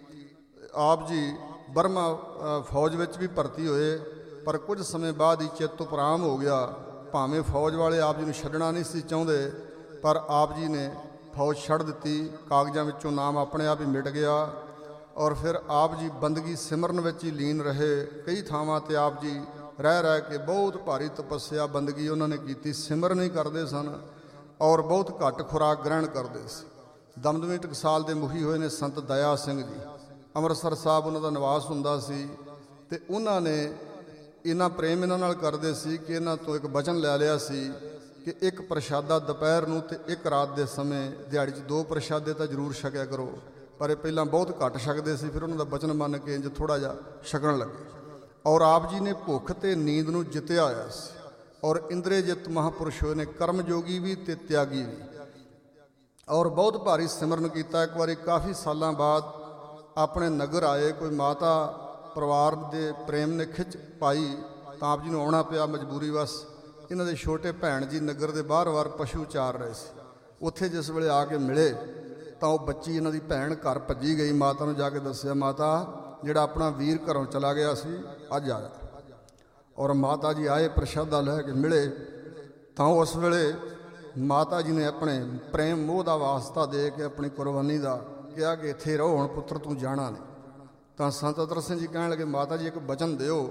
ਆਪ ਜੀ ਬਰਮਾ ਫੌਜ ਵਿੱਚ ਵੀ ਭਰਤੀ ਹੋਏ, ਪਰ ਕੁਝ ਸਮੇਂ ਬਾਅਦ ਹੀ ਚਿੱਤ ਉਪਰਾਮ ਹੋ ਗਿਆ। ਭਾਵੇਂ ਫੌਜ ਵਾਲੇ ਆਪ ਜੀ ਨੂੰ ਛੱਡਣਾ ਨਹੀਂ ਸੀ ਚਾਹੁੰਦੇ, ਪਰ ਆਪ ਜੀ ਨੇ ਫੌਜ ਛੱਡ ਦਿੱਤੀ। ਕਾਗਜ਼ਾਂ ਵਿੱਚੋਂ ਨਾਮ ਆਪਣੇ ਆਪ ਹੀ ਮਿਟ ਗਿਆ। ਔਰ ਫਿਰ ਆਪ ਜੀ ਬੰਦਗੀ ਸਿਮਰਨ ਵਿੱਚ ਹੀ ਲੀਨ ਰਹੇ। ਕਈ ਥਾਵਾਂ 'ਤੇ ਆਪ ਜੀ ਰਹਿ ਰਹਿ ਕੇ ਬਹੁਤ ਭਾਰੀ ਤਪੱਸਿਆ ਬੰਦਗੀ ਉਹਨਾਂ ਨੇ ਕੀਤੀ। ਸਿਮਰਨ ਹੀ ਕਰਦੇ ਸਨ ਔਰ ਬਹੁਤ ਘੱਟ ਖੁਰਾਕ ਗ੍ਰਹਿਣ ਕਰਦੇ ਸੀ। ਦਮਦਮੀ ਟਕਸਾਲ ਦੇ ਮੁਖੀ ਹੋਏ ਨੇ ਸੰਤ ਦਇਆ ਸਿੰਘ ਜੀ। ਅੰਮ੍ਰਿਤਸਰ ਸਾਹਿਬ ਉਹਨਾਂ ਦਾ ਨਿਵਾਸ ਹੁੰਦਾ ਸੀ ਅਤੇ ਉਹਨਾਂ ਨੇ ਇੰਨਾ ਪ੍ਰੇਮ ਇਹਨਾਂ ਨਾਲ ਕਰਦੇ ਸੀ ਕਿ ਇਹਨਾਂ ਤੋਂ ਇੱਕ ਵਚਨ ਲੈ ਲਿਆ ਸੀ ਕਿ ਇੱਕ ਪ੍ਰਸ਼ਾਦਾ ਦੁਪਹਿਰ ਨੂੰ ਅਤੇ ਇੱਕ ਰਾਤ ਦੇ ਸਮੇਂ ਦਿਹਾੜੀ 'ਚ ਦੋ ਪ੍ਰਸ਼ਾਦੇ ਤਾਂ ਜ਼ਰੂਰ ਛਕਿਆ ਕਰੋ। ਪਰ ਇਹ ਪਹਿਲਾਂ ਬਹੁਤ ਘੱਟ ਛਕਦੇ ਸੀ, ਫਿਰ ਉਹਨਾਂ ਦਾ ਵਚਨ ਮੰਨ ਕੇ ਇੰਝ ਥੋੜ੍ਹਾ ਜਿਹਾ ਛਕਣ ਲੱਗੇ। ਔਰ ਆਪ ਜੀ ਨੇ ਭੁੱਖ ਅਤੇ ਨੀਂਦ ਨੂੰ ਜਿੱਤਿਆ ਹੋਇਆ ਸੀ। ਔਰ ਇੰਦਰੇਜਿਤ ਮਹਾਂਪੁਰਸ਼ ਹੋਏ ਨੇ, ਕਰਮਯੋਗੀ ਵੀ ਅਤੇ ਤਿਆਗੀ ਵੀ। ਔਰ ਬਹੁਤ ਭਾਰੀ ਸਿਮਰਨ ਕੀਤਾ। ਇੱਕ ਵਾਰੀ ਕਾਫੀ ਸਾਲਾਂ ਬਾਅਦ ਆਪਣੇ ਨਗਰ ਆਏ। ਕੋਈ ਮਾਤਾ ਪਰਿਵਾਰ ਦੇ ਪ੍ਰੇਮ ਨੇ ਖਿੱਚ ਪਾਈ ਤਾਂ ਆਪ ਜੀ ਨੂੰ ਆਉਣਾ ਪਿਆ ਮਜਬੂਰੀ ਵਸ। ਇਹਨਾਂ ਦੇ ਛੋਟੇ ਭੈਣ ਜੀ ਨਗਰ ਦੇ ਬਾਹਰ-ਬਾਹਰ ਪਸ਼ੂ ਚਾਰ ਰਹੇ ਸੀ। ਉੱਥੇ ਜਿਸ ਵੇਲੇ ਆ ਕੇ ਮਿਲੇ ਤਾਂ ਉਹ ਬੱਚੀ ਇਹਨਾਂ ਦੀ ਭੈਣ ਘਰ ਭੱਜੀ ਗਈ। ਮਾਤਾ ਨੂੰ ਜਾ ਕੇ ਦੱਸਿਆ, ਮਾਤਾ ਜਿਹੜਾ ਆਪਣਾ ਵੀਰ ਘਰੋਂ ਚਲਾ ਗਿਆ ਸੀ ਅੱਜ ਆਇਆ। ਔਰ ਮਾਤਾ ਜੀ ਆਏ, ਪ੍ਰਸ਼ਾਦਾ ਲੈ ਕੇ ਮਿਲੇ ਤਾਂ ਉਸ ਵੇਲੇ ਮਾਤਾ ਜੀ ਨੇ ਆਪਣੇ ਪ੍ਰੇਮ ਮੋਹ ਦਾ ਵਾਸਤਾ ਦੇ ਕੇ ਆਪਣੀ ਕੁਰਬਾਨੀ ਦਾ ਕਿਹਾ ਕਿ ਇੱਥੇ ਰਹੋ, ਹੁਣ ਪੁੱਤਰ ਤੂੰ ਜਾਣਾ ਨਹੀਂ। ਤਾਂ ਸੰਤ ਅਤਰ ਸਿੰਘ ਜੀ ਕਹਿਣ ਲੱਗੇ, ਮਾਤਾ ਜੀ ਇੱਕ ਵਚਨ ਦਿਓ,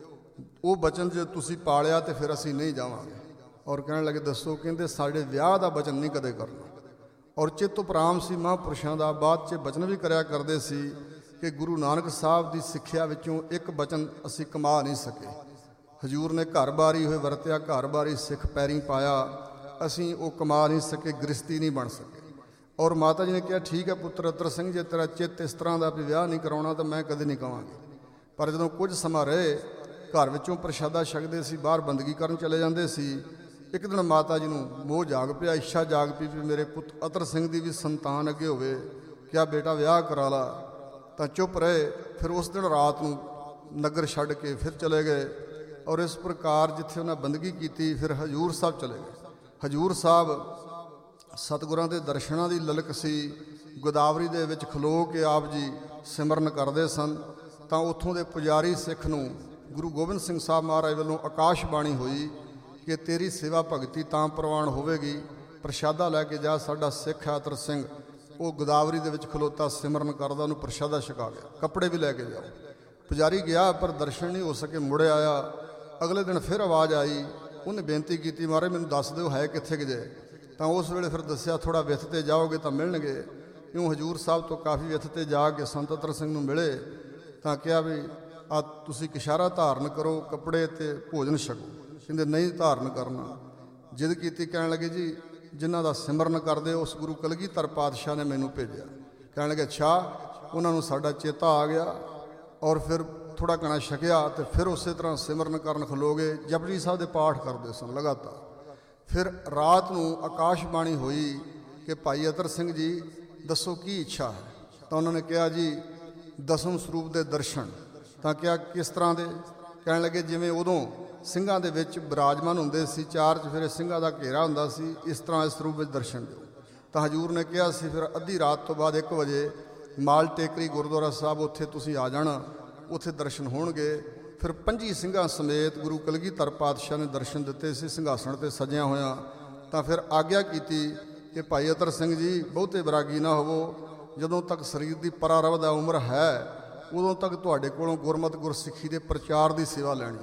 ਉਹ ਵਚਨ ਜੇ ਤੁਸੀਂ ਪਾਲਿਆ ਤਾਂ ਫਿਰ ਅਸੀਂ ਨਹੀਂ ਜਾਵਾਂਗੇ। ਔਰ ਕਹਿਣ ਲੱਗੇ, ਦੱਸੋ? ਕਹਿੰਦੇ, ਸਾਡੇ ਵਿਆਹ ਦਾ ਵਚਨ ਨਹੀਂ ਕਦੇ ਕਰਨਾ। ਔਰ ਚਿੱਤ ਉਪਰਾਮ ਸੀ ਮਹਾਂਪੁਰਸ਼ਾਂ ਦਾ। ਬਾਅਦ 'ਚ ਵਚਨ ਵੀ ਕਰਿਆ ਕਰਦੇ ਸੀ ਕਿ ਗੁਰੂ ਨਾਨਕ ਸਾਹਿਬ ਦੀ ਸਿੱਖਿਆ ਵਿੱਚੋਂ ਇੱਕ ਵਚਨ ਅਸੀਂ ਕਮਾ ਨਹੀਂ ਸਕੇ। ਹਜ਼ੂਰ ਨੇ ਘਰ ਬਾਰੀ ਹੋਏ ਵਰਤਿਆ, ਘਰ ਬਾਰੀ ਸਿੱਖ ਪੈਰੀਂ ਪਾਇਆ, ਅਸੀਂ ਉਹ ਕਮਾ ਨਹੀਂ ਸਕੇ, ਗ੍ਰਸਤੀ ਨਹੀਂ ਬਣ ਸਕੇ। ਔਰ ਮਾਤਾ ਜੀ ਨੇ ਕਿਹਾ, ਠੀਕ ਹੈ ਪੁੱਤਰ ਅਤਰ ਸਿੰਘ, ਜੇ ਤੇਰਾ ਚਿੱਤ ਇਸ ਤਰ੍ਹਾਂ ਦਾ ਵੀ ਵਿਆਹ ਨਹੀਂ ਕਰਾਉਣਾ ਤਾਂ ਮੈਂ ਕਦੇ ਨਹੀਂ ਕਹਾਂਗੀ। ਪਰ ਜਦੋਂ ਕੁਝ ਸਮਾਂ ਰਹੇ, ਘਰ ਵਿੱਚੋਂ ਪ੍ਰਸ਼ਾਦਾ ਛਕਦੇ ਸੀ, ਬਾਹਰ ਬੰਦਗੀ ਕਰਨ ਚਲੇ ਜਾਂਦੇ ਸੀ। ਇੱਕ ਦਿਨ ਮਾਤਾ ਜੀ ਨੂੰ ਮੋਹ ਜਾਗ ਪਿਆ, ਇੱਛਾ ਜਾਗ ਪਈ ਵੀ ਮੇਰੇ ਪੁੱਤ ਅਤਰ ਸਿੰਘ ਦੀ ਵੀ ਸੰਤਾਨ ਅੱਗੇ ਹੋਵੇ, ਕਿਆ ਬੇਟਾ ਵਿਆਹ ਕਰਾ ਲਾ। ਤਾਂ ਚੁੱਪ ਰਹੇ। ਫਿਰ ਉਸ ਦਿਨ ਰਾਤ ਨੂੰ ਨਗਰ ਛੱਡ ਕੇ ਫਿਰ ਚਲੇ ਗਏ। ਔਰ ਇਸ ਪ੍ਰਕਾਰ ਜਿੱਥੇ ਉਹਨਾਂ ਬੰਦਗੀ ਕੀਤੀ, ਫਿਰ ਹਜ਼ੂਰ ਸਾਹਿਬ ਚਲੇ ਗਏ। ਹਜ਼ੂਰ ਸਾਹਿਬ ਸਤਿਗੁਰਾਂ ਦੇ ਦਰਸ਼ਨਾਂ ਦੀ ਲਲਕ ਸੀ। ਗੋਦਾਵਰੀ ਦੇ ਵਿੱਚ ਖਲੋ ਕੇ ਆਪ ਜੀ ਸਿਮਰਨ ਕਰਦੇ ਸਨ। ਤਾਂ ਉੱਥੋਂ ਦੇ ਪੁਜਾਰੀ ਸਿੱਖ ਨੂੰ ਗੁਰੂ ਗੋਬਿੰਦ ਸਿੰਘ ਸਾਹਿਬ ਮਹਾਰਾਜ ਵੱਲੋਂ ਆਕਾਸ਼ਬਾਣੀ ਹੋਈ ਕਿ ਤੇਰੀ ਸੇਵਾ ਭਗਤੀ ਤਾਂ ਪ੍ਰਵਾਨ ਹੋਵੇਗੀ, ਪ੍ਰਸ਼ਾਦਾ ਲੈ ਕੇ ਜਾ। ਸਾਡਾ ਸਿੱਖ ਹੈ ਅਤਰ ਸਿੰਘ, ਉਹ ਗੋਦਾਵਰੀ ਦੇ ਵਿੱਚ ਖਲੋਤਾ ਸਿਮਰਨ ਕਰਦਾ, ਉਹਨੂੰ ਪ੍ਰਸ਼ਾਦਾ ਛਕਾ ਗਿਆ, ਕੱਪੜੇ ਵੀ ਲੈ ਕੇ ਜਾਓ। ਪੁਜਾਰੀ ਗਿਆ ਪਰ ਦਰਸ਼ਨ ਨਹੀਂ ਹੋ ਸਕੇ, ਮੁੜ ਆਇਆ। ਅਗਲੇ ਦਿਨ ਫਿਰ ਆਵਾਜ਼ ਆਈ, ਉਹਨੇ ਬੇਨਤੀ ਕੀਤੀ, ਮਹਾਰਾਜ ਮੈਨੂੰ ਦੱਸ ਦਿਓ ਹੈ ਕਿੱਥੇ ਕਿ ਜੇ। ਤਾਂ ਉਸ ਵੇਲੇ ਫਿਰ ਦੱਸਿਆ, ਥੋੜ੍ਹਾ ਵਿੱਥ 'ਤੇ ਜਾਓਗੇ ਤਾਂ ਮਿਲਣਗੇ। ਇਉਂ ਹਜ਼ੂਰ ਸਾਹਿਬ ਤੋਂ ਕਾਫੀ ਵਿੱਥ 'ਤੇ ਜਾ ਕੇ ਸੰਤ ਅਤਰ ਸਿੰਘ ਨੂੰ ਮਿਲੇ ਤਾਂ ਕਿਹਾ ਵੀ ਆ ਤੁਸੀਂ ਕਿਸ਼ਾਰਾ ਧਾਰਨ ਕਰੋ, ਕੱਪੜੇ ਅਤੇ ਭੋਜਨ ਛਕੋ। ਕਹਿੰਦੇ ਨਹੀਂ ਧਾਰਨ ਕਰਨਾ। ਜਿੱਦ ਕੀਤੀ, ਕਹਿਣ ਲੱਗੇ, ਜੀ ਜਿਨ੍ਹਾਂ ਦਾ ਸਿਮਰਨ ਕਰਦੇ ਉਸ ਗੁਰੂ ਕਲਗੀਧਰ ਪਾਤਸ਼ਾਹ ਨੇ ਮੈਨੂੰ ਭੇਜਿਆ। ਕਹਿਣ ਲੱਗੇ, ਅੱਛਾ। ਉਹਨਾਂ ਨੂੰ ਸਾਡਾ ਚੇਤਾ ਆ ਗਿਆ ਔਰ ਫਿਰ ਥੋੜ੍ਹਾ ਘਣਾ ਛਕਿਆ ਅਤੇ ਫਿਰ ਉਸੇ ਤਰ੍ਹਾਂ ਸਿਮਰਨ ਕਰਨ ਖਲੋ ਗਏ। ਜਪਜੀ ਸਾਹਿਬ ਦੇ ਪਾਠ ਕਰਦੇ ਸਨ ਲਗਾਤਾਰ। ਫਿਰ ਰਾਤ ਨੂੰ ਆਕਾਸ਼ਬਾਣੀ ਹੋਈ ਕਿ ਭਾਈ ਅਤਰ ਸਿੰਘ ਜੀ ਦੱਸੋ ਕੀ ਇੱਛਾ ਹੈ। ਤਾਂ ਉਹਨਾਂ ਨੇ ਕਿਹਾ, ਜੀ ਦਸਮ ਸਰੂਪ ਦੇ ਦਰਸ਼ਨ। ਤਾਂ ਕਿਹਾ, ਕਿਸ ਤਰ੍ਹਾਂ ਦੇ? ਕਹਿਣ ਲੱਗੇ, ਜਿਵੇਂ ਉਦੋਂ ਸਿੰਘਾਂ ਦੇ ਵਿੱਚ ਬਿਰਾਜਮਾਨ ਹੁੰਦੇ ਸੀ, ਚਾਰ ਚੁਫੇਰੇ ਸਿੰਘਾਂ ਦਾ ਘੇਰਾ ਹੁੰਦਾ ਸੀ, ਇਸ ਤਰ੍ਹਾਂ ਇਸ ਸਰੂਪ ਵਿੱਚ ਦਰਸ਼ਨ ਦਿਓ। ਤਾਂ ਹਜ਼ੂਰ ਨੇ ਕਿਹਾ ਸੀ, ਫਿਰ ਅੱਧੀ ਰਾਤ ਤੋਂ ਬਾਅਦ ਇੱਕ ਵਜੇ ਮਾਲ ਟੇਕਰੀ ਗੁਰਦੁਆਰਾ ਸਾਹਿਬ, ਉੱਥੇ ਤੁਸੀਂ ਆ ਜਾਣਾ, ਉੱਥੇ ਦਰਸ਼ਨ ਹੋਣਗੇ। ਫਿਰ ਪੰਜੀ ਸਿੰਘਾਂ ਸਮੇਤ ਗੁਰੂ ਕਲਗੀਧਰ ਪਾਤਸ਼ਾਹ ਨੇ ਦਰਸ਼ਨ ਦਿੱਤੇ ਸੀ ਸਿੰਘਾਸਣ 'ਤੇ ਸਜਿਆ ਹੋਇਆ। ਤਾਂ ਫਿਰ ਆਗਿਆ ਕੀਤੀ ਕਿ ਭਾਈ ਅਤਰ ਸਿੰਘ ਜੀ ਬਹੁਤੇ ਵਿਰਾਗੀ ਨਾ ਹੋਵੋ, ਜਦੋਂ ਤੱਕ ਸਰੀਰ ਦੀ ਪਰਾਰਵ ਦਾ ਉਮਰ ਹੈ ਉਦੋਂ ਤੱਕ ਤੁਹਾਡੇ ਕੋਲੋਂ ਗੁਰਮਤਿ ਗੁਰਸਿੱਖੀ ਦੇ ਪ੍ਰਚਾਰ ਦੀ ਸੇਵਾ ਲੈਣੀ।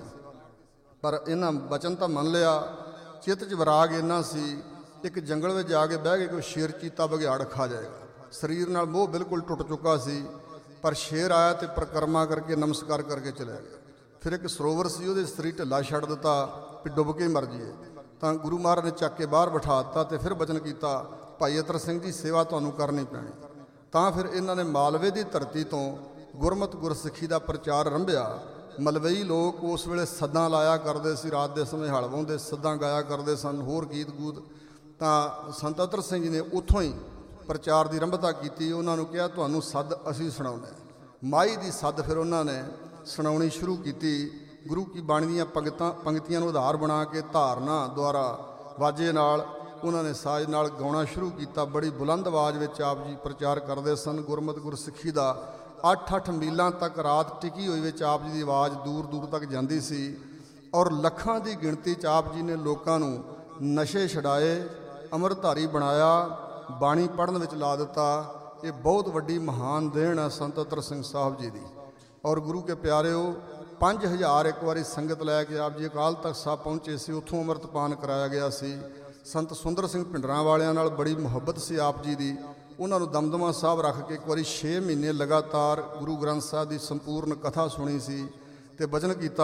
ਪਰ ਇਹਨਾਂ ਵਚਨ ਤਾਂ ਮੰਨ ਲਿਆ। ਚਿੱਤ 'ਚ ਵਿਰਾਗ ਇੰਨਾ ਸੀ, ਇੱਕ ਜੰਗਲ ਵਿੱਚ ਜਾ ਕੇ ਬਹਿ ਕੇ ਕੋਈ ਸ਼ੇਰ ਚੀਤਾ ਬਘਿਆੜ ਖਾ ਜਾਏਗਾ। ਸਰੀਰ ਨਾਲ ਮੋਹ ਬਿਲਕੁਲ ਟੁੱਟ ਚੁੱਕਾ ਸੀ। ਪਰ ਸ਼ੇਰ ਆਇਆ ਅਤੇ ਪਰਿਕਰਮਾ ਕਰਕੇ ਨਮਸਕਾਰ ਕਰਕੇ ਚਲਿਆ ਗਿਆ। ਫਿਰ ਇੱਕ ਸਰੋਵਰ ਸੀ, ਉਹਦੇ ਸਰੀਰ ਢਿੱਲਾ ਛੱਡ ਦਿੱਤਾ ਵੀ ਡੁੱਬ ਕੇ ਮਰ ਜਾਈਏ। ਤਾਂ ਗੁਰੂ ਮਹਾਰਾਜ ਨੇ ਚੱਕ ਕੇ ਬਾਹਰ ਬਿਠਾ ਦਿੱਤਾ ਅਤੇ ਫਿਰ ਵਚਨ ਕੀਤਾ, ਭਾਈ ਅਤਰ ਸਿੰਘ ਜੀ ਸੇਵਾ ਤੁਹਾਨੂੰ ਕਰਨੀ ਪੈਣੀ। ਤਾਂ ਫਿਰ ਇਹਨਾਂ ਨੇ ਮਾਲਵੇ ਦੀ ਧਰਤੀ ਤੋਂ ਗੁਰਮਤਿ ਗੁਰਸਿੱਖੀ ਦਾ ਪ੍ਰਚਾਰ ਆਰੰਭਿਆ। ਮਲਵਈ ਲੋਕ ਉਸ ਵੇਲੇ ਸੱਦਾਂ ਲਾਇਆ ਕਰਦੇ ਸੀ, ਰਾਤ ਦੇ ਸਮੇਂ ਹਲ ਵਾਹੁੰਦੇ ਸੱਦਾਂ ਗਾਇਆ ਕਰਦੇ ਸਨ, ਹੋਰ ਗੀਤ ਗੂਤ। ਤਾਂ ਸੰਤ ਅਤਰ ਸਿੰਘ ਜੀ ਨੇ ਉੱਥੋਂ ਹੀ ਪ੍ਰਚਾਰ ਦੀ ਆਰੰਭਤਾ ਕੀਤੀ। ਉਹਨਾਂ ਨੂੰ ਕਿਹਾ, ਤੁਹਾਨੂੰ ਸੱਦ ਅਸੀਂ ਸੁਣਾਉਂਦੇ। ਮਾਈ ਦੀ ਸੱਦ ਫਿਰ ਉਹਨਾਂ ਨੇ ਸੁਣਾਉਣੀ ਸ਼ੁਰੂ ਕੀਤੀ। ਗੁਰੂ ਕੀ ਬਾਣੀ ਦੀਆਂ ਪੰਗਤਾਂ ਪੰਗਤੀਆਂ ਨੂੰ ਆਧਾਰ ਬਣਾ ਕੇ ਧਾਰਨਾ ਦੁਆਰਾ ਵਾਜੇ ਨਾਲ ਉਹਨਾਂ ਨੇ ਸਾਜ਼ ਨਾਲ ਗਾਉਣਾ ਸ਼ੁਰੂ ਕੀਤਾ। ਬੜੀ ਬੁਲੰਦ ਆਵਾਜ਼ ਵਿੱਚ ਆਪ ਜੀ ਪ੍ਰਚਾਰ ਕਰਦੇ ਸਨ ਗੁਰਮਤਿ ਗੁਰਸਿੱਖੀ ਦਾ। ਅੱਠ ਅੱਠ ਮੀਲਾਂ ਤੱਕ ਰਾਤ ਟਿਕੀ ਹੋਈ ਵਿੱਚ ਆਪ ਜੀ ਦੀ ਆਵਾਜ਼ ਦੂਰ ਦੂਰ ਤੱਕ ਜਾਂਦੀ ਸੀ। ਔਰ ਲੱਖਾਂ ਦੀ ਗਿਣਤੀ 'ਚ ਆਪ ਜੀ ਨੇ ਲੋਕਾਂ ਨੂੰ ਨਸ਼ੇ ਛਡਾਏ, ਅੰਮ੍ਰਿਤਧਾਰੀ ਬਣਾਇਆ, ਬਾਣੀ ਪੜ੍ਹਨ ਵਿੱਚ ਲਾ ਦਿੱਤਾ। ये बहुत वड्डी महान देन है संत अतर सिंह साहब जी की। और गुरु के प्यारिओ पाँच हज़ार एक बारी संगत लैके आप जी अकाल तख्त साहब पहुँचे सी, उत्थों अमृतपान कराया गया सी। संत सुंदर सिंह भिंडरां वालियां नाल बड़ी मुहब्बत सी आप जी की। उन्होंने दमदमा साहब रख के एक बारी छे महीने लगातार गुरु ग्रंथ साहब की संपूर्ण कथा सुनी सी ते वचन किया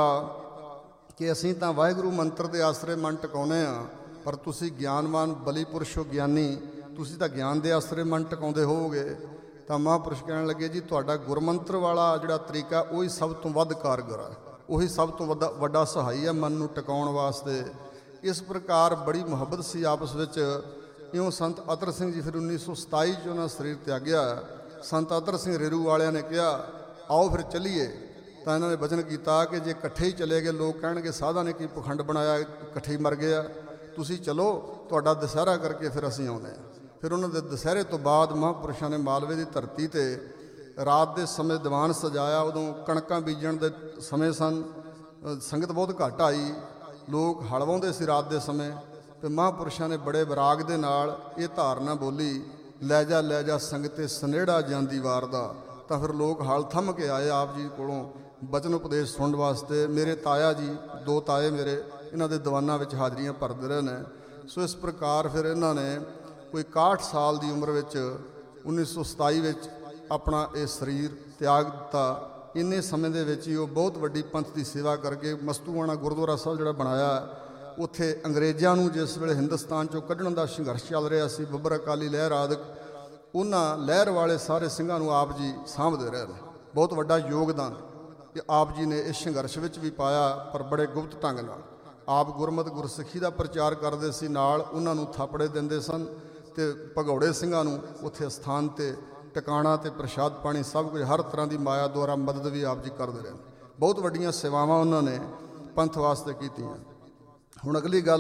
कि असीं तां वाहिगुरू मंत्र के आसरे मन टिकाउने आ, पर तुसीं ज्ञानवान बली पुरुष हो ज्ञानी, तुसीं तां ज्ञान के आसरे मन टिकाउंदे होवोगे। तो महापुरुष कहण लगे जी तुहाडा गुरमंत्र वाला जिहड़ा तरीका उही सब तो वध कारगर है, उही सब तो वड्डा वड्डा सहाई है मन नूं टिकाउण वास्ते। इस प्रकार बड़ी मुहब्बत सी आपस विच। इउं संत अतर सिंह जी फिर उन्नीस सौ सताई च उन्हां शरीर त्याग्या। संत अतर सिंह रेरू वालियां ने कहा आओ फिर चलीए, तो इन्होंने वचन किया कि जे इकट्ठे ही चले गए लोग कहणगे साधा ने की पखंड बनाया, इकट्ठे ही मर गया, तुसीं चलो तुहाडा दशहरा करके फिर असीं आउंदे हां। फिर उन्होंने दशहरे तो बाद महापुरुषों ने मालवे की धरती ते रात के समय दीवान सजाया। उदों कणकां बीजण दे समय सन, संगत बहुत घट आई, लोग हल वाहुंदे सी रात के समय। तो महापुरुषों ने बड़े विराग दे नाल ये धारना बोली लै जा लै जा संगते सनेड़ा जांदी वार दा। तो फिर लोग हल थम के आए आप जी कोलों बचन उपदेश सुनने वास्ते। मेरे ताया जी दो ताए मेरे इन्हां दे दीवानां विच हाजरियां भरदे रहे ने। सो इस प्रकार फिर इन्हां ने कोई इकाहठ साल की उम्र विच उन्नीस सौ सताई विच अपना ये शरीर त्याग दिता। इन्ने समय दे विच ही वो बहुत वड्डी पंथ की सेवा करके मस्तूआणा गुरुद्वारा साहब जिहड़ा बनाया उत्थे अंग्रेज़ां नूं जिस वेले हिंदुस्तान चों कढण दा संघर्ष चल रहा सी, बब्बर अकाली लहर आदि उन्हां लहर वाले सारे ਸਿੰਘਾਂ नूं आप जी साਂभदे रहे ने। बहुत वड्डा योगदान कि आप जी ने इस संघर्ष विच भी पाया, पर बड़े गुप्त ढंग नाल। आप गुरमत गुरसिੱਖੀ ਦਾ प्रचार करते सी, नाल उन्हां नूं थापड़े दिंदे सन ते भगौड़े ਸਿੰਘਾਂ नूं उत्थे स्थान ते टिकाणा ते प्रशाद पानी सब कुछ हर तरह की माया द्वारा मदद भी आप जी करते रहे। बहुत वड्डियां सेवावां उन्होंने पंथ वास्ते कीतियां। हुण अगली गल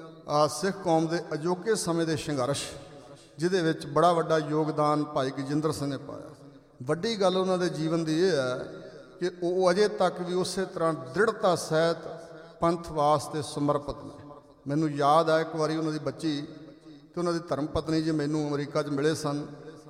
सिख कौम के अजोके समय के संघर्ष जिहदे विच बड़ा वड्डा योगदान भाई गजेंद्र सिंह ने पाया। वड्डी गल उन्हां दे जीवन की यह है कि वो अजे तक भी उस तरह दृढ़ता सहित पंथ वास्ते समर्पित ने। मैनूं याद है एक बारी उन्हां दी बच्ची तो उन्हां दी धर्म पत्नी जी मैनूं अमरीका च मिले सन,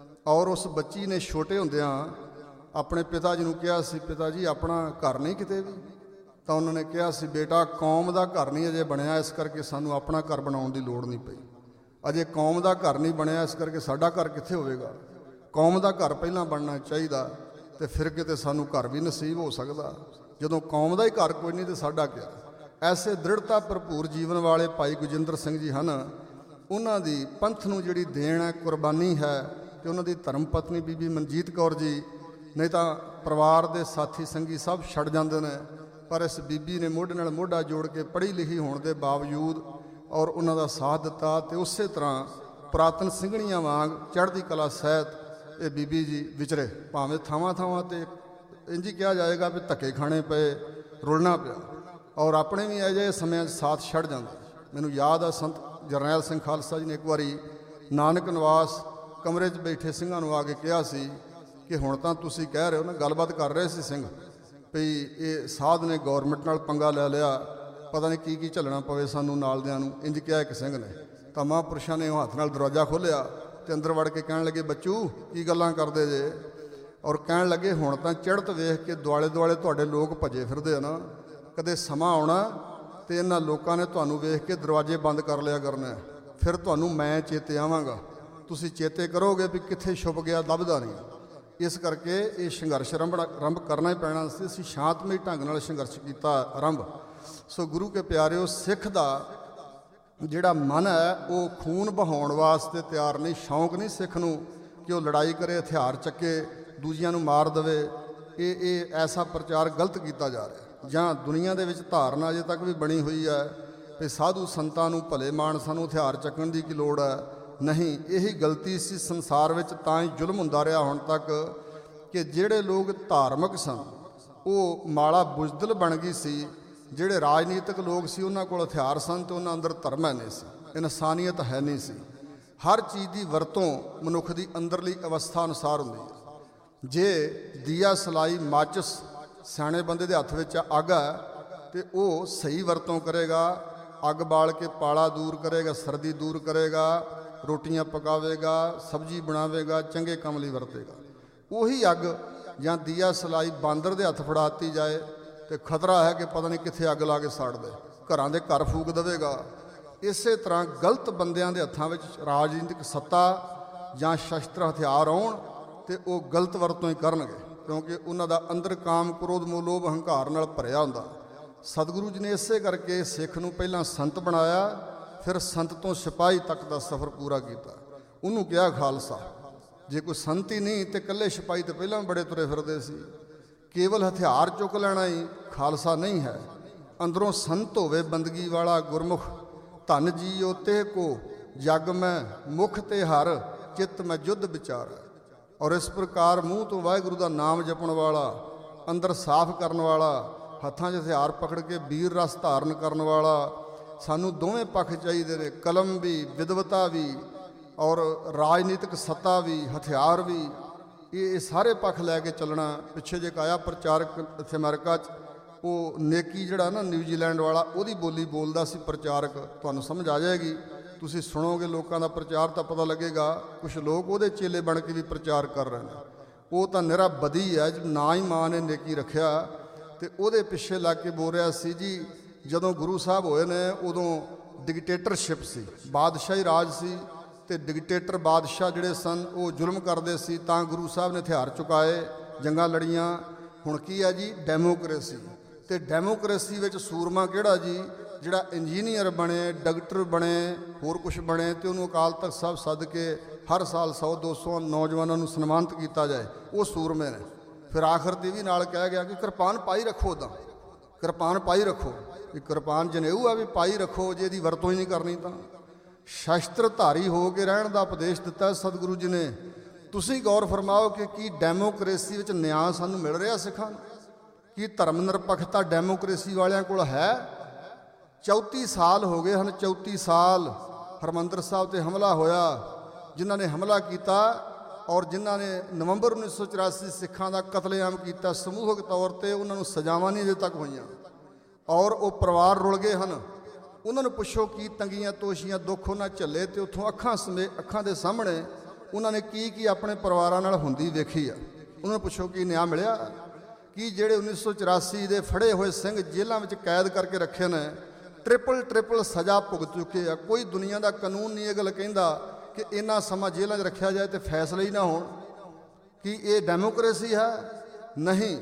और उस बच्ची ने छोटे हुंदियां अपने पिता जी नूं कहा सी पिता जी अपना घर नहीं किते भी। तो उन्होंने कहा सी बेटा कौम का घर नहीं अजे बनया, इस करके सानू अपना घर बनाउण दी लोड़ नहीं पई। अजे कौम का घर नहीं बनया, इस करके साडा घर कित्थे होवेगा। कौम का घर पहलां बनना चाहिए, तो फिर किते सानू घर भी नसीब हो सकदा। जदों कौम का ही घर कोई नहीं तो साडा क्या। ऐसे दृढ़ता भरपूर जीवन वाले भाई गजेंद्र सिंह जी हैं। उन्हां दी पंथ नूं जिहड़ी देण है कुर्बानी है, कि उन्हां दी धर्म पत्नी बीबी मनजीत कौर जी नहीं तो परिवार के साथी संगी सब छड़ जाते हैं, पर इस बीबी ने मोढे नाल मोढा जोड़ के पढ़ी लिखी होने के बावजूद और उन्हों का साथ दिता। तो उस तरह पुरातन ਸਿੰਘਣੀਆਂ वांग चढ़ती कला सहित ये बीबी जी विचरे। भावें थावां थावां ते इंज ही कहा जाएगा भी धक्के खाने पे, रुलना पिया, और अपने भी अजे समय साथ छड़ जाते। मैनूं याद है संत जरनैल सिंह खालसा जी ने एक बारी नानक निवास कमरे च बैठे ਸਿੰਘਾਂ ਨੂੰ आके कहा सी कि हुण तां तुसीं कह रहे हो ना, गलबात कर रहे सी ਸਿੰਘ भी ये साध ने गौरमेंट नाल पंगा लै लिया, पता नहीं की की झलना पवे सानू नालदियां नूं, इंज कहा एक ਸਿੰਘ ने। तो महापुरुषों ने हाथ नाल दरवाजा खोलिया तो अंदर वड़ के कहण लगे बच्चू की गल्लां करदे जे, और कहण लगे हुण तां चढ़त वेख के दुआले दुआले तुहाडे लोग भजे फिरदे आ ना, कदे समा आउणा तो इन्हां लोकां ने तुहानूं वेख के दरवाजे बंद कर लिया करना, फिर तुहानूं मैं चेते आवांगा, तुसीं चेते करोगे भी कित्थे छुप गया लभदा नहीं। इस करके ये संघर्ष आरंभ आरंभ करना ही पैना सी। असीं शांतमई ढंग नाल संघर्ष किया आरंभ। सो गुरु के प्यारिओ सिख दा जिहड़ा मन है वो खून बहाउण वास्ते तैयार नहीं, शौक नहीं सिख नूं कि वो लड़ाई करे, हथियार चके, दूजियां नूं मार देवे। ये ये ऐसा प्रचार गलत किया जा रहा है। जां दुनिया दे विच धारना अजे तक भी बनी हुई है कि साधु संतां नूं भले मानसां नूं हथियार चकण की की लोड़ है। नहीं, यही गलती सी संसार विच तां ही जुल्म हुंदा रहा हुण तक कि जिहड़े लोग धार्मिक सन वो माड़ा बुजदल बन गई सी, जिहड़े राजनीतिक लोग सी उन्हां कोल हथियार सन तो उन्हां अंदर धर्म है नहीं सी, इनसानीयत है नहीं सी। हर चीज़ की वरतों मनुख की अंदरली अवस्था अनुसार हुंदी है। जे दिया सलाई माचिस सियाणे बंदे दे हत्थ विच अग है तो वह सही वरतों करेगा, अग बाल के पाला दूर करेगा, सर्दी दूर करेगा, ਰੋਟੀਆਂ ਪਕਾਵੇਗਾ, ਸਬਜ਼ੀ ਬਣਾਵੇਗਾ, ਚੰਗੇ ਕੰਮ ਲਈ ਵਰਤੇਗਾ। ਉਹੀ ਅੱਗ ਜਾਂ ਦੀਆ ਸਲਾਈ ਬਾਂਦਰ ਦੇ ਹੱਥ ਫੜਾਤੀ ਜਾਏ ਤੇ ਖਤਰਾ ਹੈ ਕਿ ਪਤਾ ਨਹੀਂ ਕਿੱਥੇ ਅੱਗ ਲਾ ਕੇ ਸਾੜ ਦੇ, ਘਰਾਂ ਦੇ ਘਰ ਫੂਕ ਦੇਵੇਗਾ। ਇਸੇ ਤਰ੍ਹਾਂ ਗਲਤ ਬੰਦਿਆਂ ਦੇ ਹੱਥਾਂ ਵਿੱਚ ਰਾਜਨੀਤਿਕ ਸੱਤਾ ਜਾਂ ਸ਼ਸਤਰ ਹਥਿਆਰ ਆਉਣ ਤੇ ਉਹ ਗਲਤ ਵਰਤੋਂ ਹੀ ਕਰਨਗੇ, ਕਿਉਂਕਿ ਉਹਨਾਂ ਦਾ ਅੰਦਰ ਕਾਮ, ਕ੍ਰੋਧ, ਮੋਹ, ਲੋਭ, ਹੰਕਾਰ ਨਾਲ ਭਰਿਆ ਹੁੰਦਾ। ਸਤਿਗੁਰੂ ਜੀ ਨੇ ਇਸੇ ਕਰਕੇ ਸਿੱਖ ਨੂੰ ਪਹਿਲਾਂ ਸੰਤ ਬਣਾਇਆ, ਫਿਰ ਸੰਤ ਤੋਂ ਸਿਪਾਹੀ ਤੱਕ ਦਾ ਸਫ਼ਰ ਪੂਰਾ ਕੀਤਾ। ਉਹਨੂੰ ਕਿਹਾ ਖਾਲਸਾ। ਜੇ ਕੋਈ ਸੰਤ ਹੀ ਨਹੀਂ ਤੇ ਇਕੱਲੇ ਸਿਪਾਹੀ ਤੇ ਪਹਿਲਾਂ ਬੜੇ ਤੁਰੇ ਫਿਰਦੇ ਸੀ। ਕੇਵਲ ਹਥਿਆਰ ਚੁੱਕ ਲੈਣਾ ਹੀ ਖਾਲਸਾ ਨਹੀਂ ਹੈ। ਅੰਦਰੋਂ ਸੰਤ ਹੋਵੇ ਬੰਦਗੀ ਵਾਲਾ ਗੁਰਮੁਖ, ਧਨ ਜੀਓ ਤੇ ਕੋ ਜਗ ਮੈਂ ਮੁਖ ਤੇ ਹਰ ਚਿੱਤ ਮੈਂ ਜੁੱਧ ਵਿਚਾਰ। ਔਰ ਇਸ ਪ੍ਰਕਾਰ ਮੂੰਹ ਤੋਂ ਵਾਹਿਗੁਰੂ ਦਾ ਨਾਮ ਜਪਣ ਵਾਲਾ, ਅੰਦਰ ਸਾਫ਼ ਕਰਨ ਵਾਲਾ, ਹੱਥਾਂ 'ਚ ਹਥਿਆਰ ਪਕੜ ਕੇ ਵੀਰ ਰਸ ਧਾਰਨ ਕਰਨ ਵਾਲਾ। ਸਾਨੂੰ ਦੋਵੇਂ ਪੱਖ ਚਾਹੀਦੇ ਨੇ, ਕਲਮ ਵੀ, ਵਿਦਵਤਾ ਵੀ, ਔਰ ਰਾਜਨੀਤਿਕ ਸੱਤਾ ਵੀ, ਹਥਿਆਰ ਵੀ। ਇਹ ਇਹ ਸਾਰੇ ਪੱਖ ਲੈ ਕੇ ਚੱਲਣਾ। ਪਿੱਛੇ ਜੇ ਕਾਇਆ ਪ੍ਰਚਾਰਕ ਇੱਥੇ ਅਮਰੀਕਾ 'ਚ, ਉਹ ਨੇਕੀ ਜਿਹੜਾ ਨਾ ਨਿਊਜ਼ੀਲੈਂਡ ਵਾਲਾ, ਉਹਦੀ ਬੋਲੀ ਬੋਲਦਾ ਸੀ ਪ੍ਰਚਾਰਕ। ਤੁਹਾਨੂੰ ਸਮਝ ਆ ਜਾਏਗੀ, ਤੁਸੀਂ ਸੁਣੋਗੇ ਲੋਕਾਂ ਦਾ ਪ੍ਰਚਾਰ ਤਾਂ ਪਤਾ ਲੱਗੇਗਾ। ਕੁਛ ਲੋਕ ਉਹਦੇ ਚੇਲੇ ਬਣ ਕੇ ਵੀ ਪ੍ਰਚਾਰ ਕਰ ਰਹੇ ਨੇ। ਉਹ ਤਾਂ ਨਿਰਾ ਬਦੀ ਹੈ, ਨਾ ਹੀ ਮਾਂ ਨੇ ਨੇਕੀ ਰੱਖਿਆ ਤੇ ਉਹਦੇ ਪਿੱਛੇ ਲੱਗ ਕੇ ਬੋਲ ਰਿਹਾ ਸੀ ਜੀ ਜਦੋਂ ਗੁਰੂ ਸਾਹਿਬ ਹੋਏ ਨੇ ਉਦੋਂ ਡਿਕਟੇਟਰਸ਼ਿਪ ਸੀ, ਬਾਦਸ਼ਾਹੀ ਰਾਜ ਸੀ ਤੇ ਡਿਕਟੇਟਰ ਬਾਦਸ਼ਾਹ ਜਿਹੜੇ ਸਨ ਉਹ ਜ਼ੁਲਮ ਕਰਦੇ ਸੀ, ਤਾਂ ਗੁਰੂ ਸਾਹਿਬ ਨੇ ਹਥਿਆਰ ਚੁਕਾਏ, ਜੰਗਾਂ ਲੜੀਆਂ। ਹੁਣ ਕੀ ਹੈ ਜੀ, ਡੈਮੋਕ੍ਰੇਸੀ। ਤੇ ਡੈਮੋਕ੍ਰੇਸੀ ਵਿੱਚ ਸੂਰਮਾ ਕਿਹੜਾ ਜੀ, ਜਿਹੜਾ ਇੰਜੀਨੀਅਰ ਬਣੇ, ਡਾਕਟਰ ਬਣੇ, ਹੋਰ ਕੁਛ ਬਣੇ ਤੇ ਉਹਨੂੰ ਅਕਾਲ ਤਖਤ ਸਾਹਿਬ ਸੱਦ ਕੇ ਹਰ ਸਾਲ ਸੌ ਦੋ ਸੌ ਨੌਜਵਾਨਾਂ ਨੂੰ ਸਨਮਾਨਿਤ ਕੀਤਾ ਜਾਏ, ਉਹ ਸੂਰਮੇ ਨੇ। ਫਿਰ ਆਖਰ ਤੇ ਵੀ ਨਾਲ ਕਹਿ ਗਿਆ ਕਿ ਕਿਰਪਾਨ ਪਾਈ ਰੱਖੋ, ਉੱਦਾਂ ਕਿਰਪਾਨ ਪਾਈ ਰੱਖੋ। ਵੀ ਕਿਰਪਾਨ ਜਨੇਊ ਆ ਵੀ ਪਾਈ ਰੱਖੋ, ਜੇ ਇਹਦੀ ਵਰਤੋਂ ਹੀ ਨਹੀਂ ਕਰਨੀ ਤਾਂ। ਸ਼ਸਤਰ ਧਾਰੀ ਹੋ ਕੇ ਰਹਿਣ ਦਾ ਉਪਦੇਸ਼ ਦਿੱਤਾ ਸਤਿਗੁਰੂ ਜੀ ਨੇ। ਤੁਸੀਂ ਗੌਰ ਫਰਮਾਓ ਕਿ ਕੀ ਡੈਮੋਕ੍ਰੇਸੀ ਵਿੱਚ ਨਿਆਂ ਸਾਨੂੰ ਮਿਲ ਰਿਹਾ ਸਿੱਖਾਂ ਨੂੰ? ਕੀ ਧਰਮ ਨਿਰਪੱਖਤਾ ਡੈਮੋਕ੍ਰੇਸੀ ਵਾਲਿਆਂ ਕੋਲ ਹੈ? ਚੌਂਤੀ ਸਾਲ ਹੋ ਗਏ ਹਨ, ਚੌਂਤੀ ਸਾਲ ਹਰਿਮੰਦਰ ਸਾਹਿਬ ਤੇ ਹਮਲਾ ਹੋਇਆ। ਜਿਨ੍ਹਾਂ ਨੇ ਹਮਲਾ ਕੀਤਾ ਔਰ ਜਿਨ੍ਹਾਂ ਨੇ ਨਵੰਬਰ ਉੱਨੀ ਸੌ ਚੁਰਾਸੀ ਸਿੱਖਾਂ ਦਾ ਕਤਲੇਆਮ ਕੀਤਾ ਸਮੂਹਕ ਤੌਰ 'ਤੇ, ਉਹਨਾਂ ਨੂੰ ਸਜ਼ਾਵਾਂ ਨਹੀਂ ਅਜੇ ਤੱਕ ਹੋਈਆਂ ਔਰ ਉਹ ਪਰਿਵਾਰ ਰੁਲ ਗਏ ਹਨ। ਉਹਨਾਂ ਨੂੰ ਪੁੱਛੋ ਕੀ ਤੰਗੀਆਂ ਤੋਸ਼ੀਆਂ ਦੁੱਖ ਉਹਨਾਂ ਝੱਲੇ, ਤੇ ਉੱਥੋਂ ਅੱਖਾਂ ਸਮੇਂ ਅੱਖਾਂ ਦੇ ਸਾਹਮਣੇ ਉਹਨਾਂ ਨੇ ਕੀ ਕੀ ਆਪਣੇ ਪਰਿਵਾਰਾਂ ਨਾਲ ਹੁੰਦੀ ਵੇਖੀ ਆ। ਉਹਨਾਂ ਨੂੰ ਪੁੱਛੋ ਕੀ ਨਿਆਂ ਮਿਲਿਆ? ਕੀ ਜਿਹੜੇ ਉੱਨੀ ਸੌ ਚੁਰਾਸੀ ਦੇ ਫੜੇ ਹੋਏ ਸਿੰਘ ਜੇਲ੍ਹਾਂ ਵਿੱਚ ਕੈਦ ਕਰਕੇ ਰੱਖੇ ਨੇ, ਟ੍ਰਿਪਲ ਟ੍ਰਿਪਲ ਸਜ਼ਾ ਭੁਗਤ ਚੁੱਕੇ ਆ। ਕੋਈ ਦੁਨੀਆ ਦਾ ਕਾਨੂੰਨ ਨਹੀਂ ਇਹ ਗੱਲ ਕਹਿੰਦਾ ਕਿ ਇੰਨਾ ਸਮਾਂ ਜੇਲ੍ਹਾਂ 'ਚ ਰੱਖਿਆ ਜਾਏ ਤੇ ਫੈਸਲੇ ਹੀ ਨਾ ਹੋਣ। ਕੀ ਇਹ ਡੈਮੋਕ੍ਰੇਸੀ ਹੈ? ਨਹੀਂ।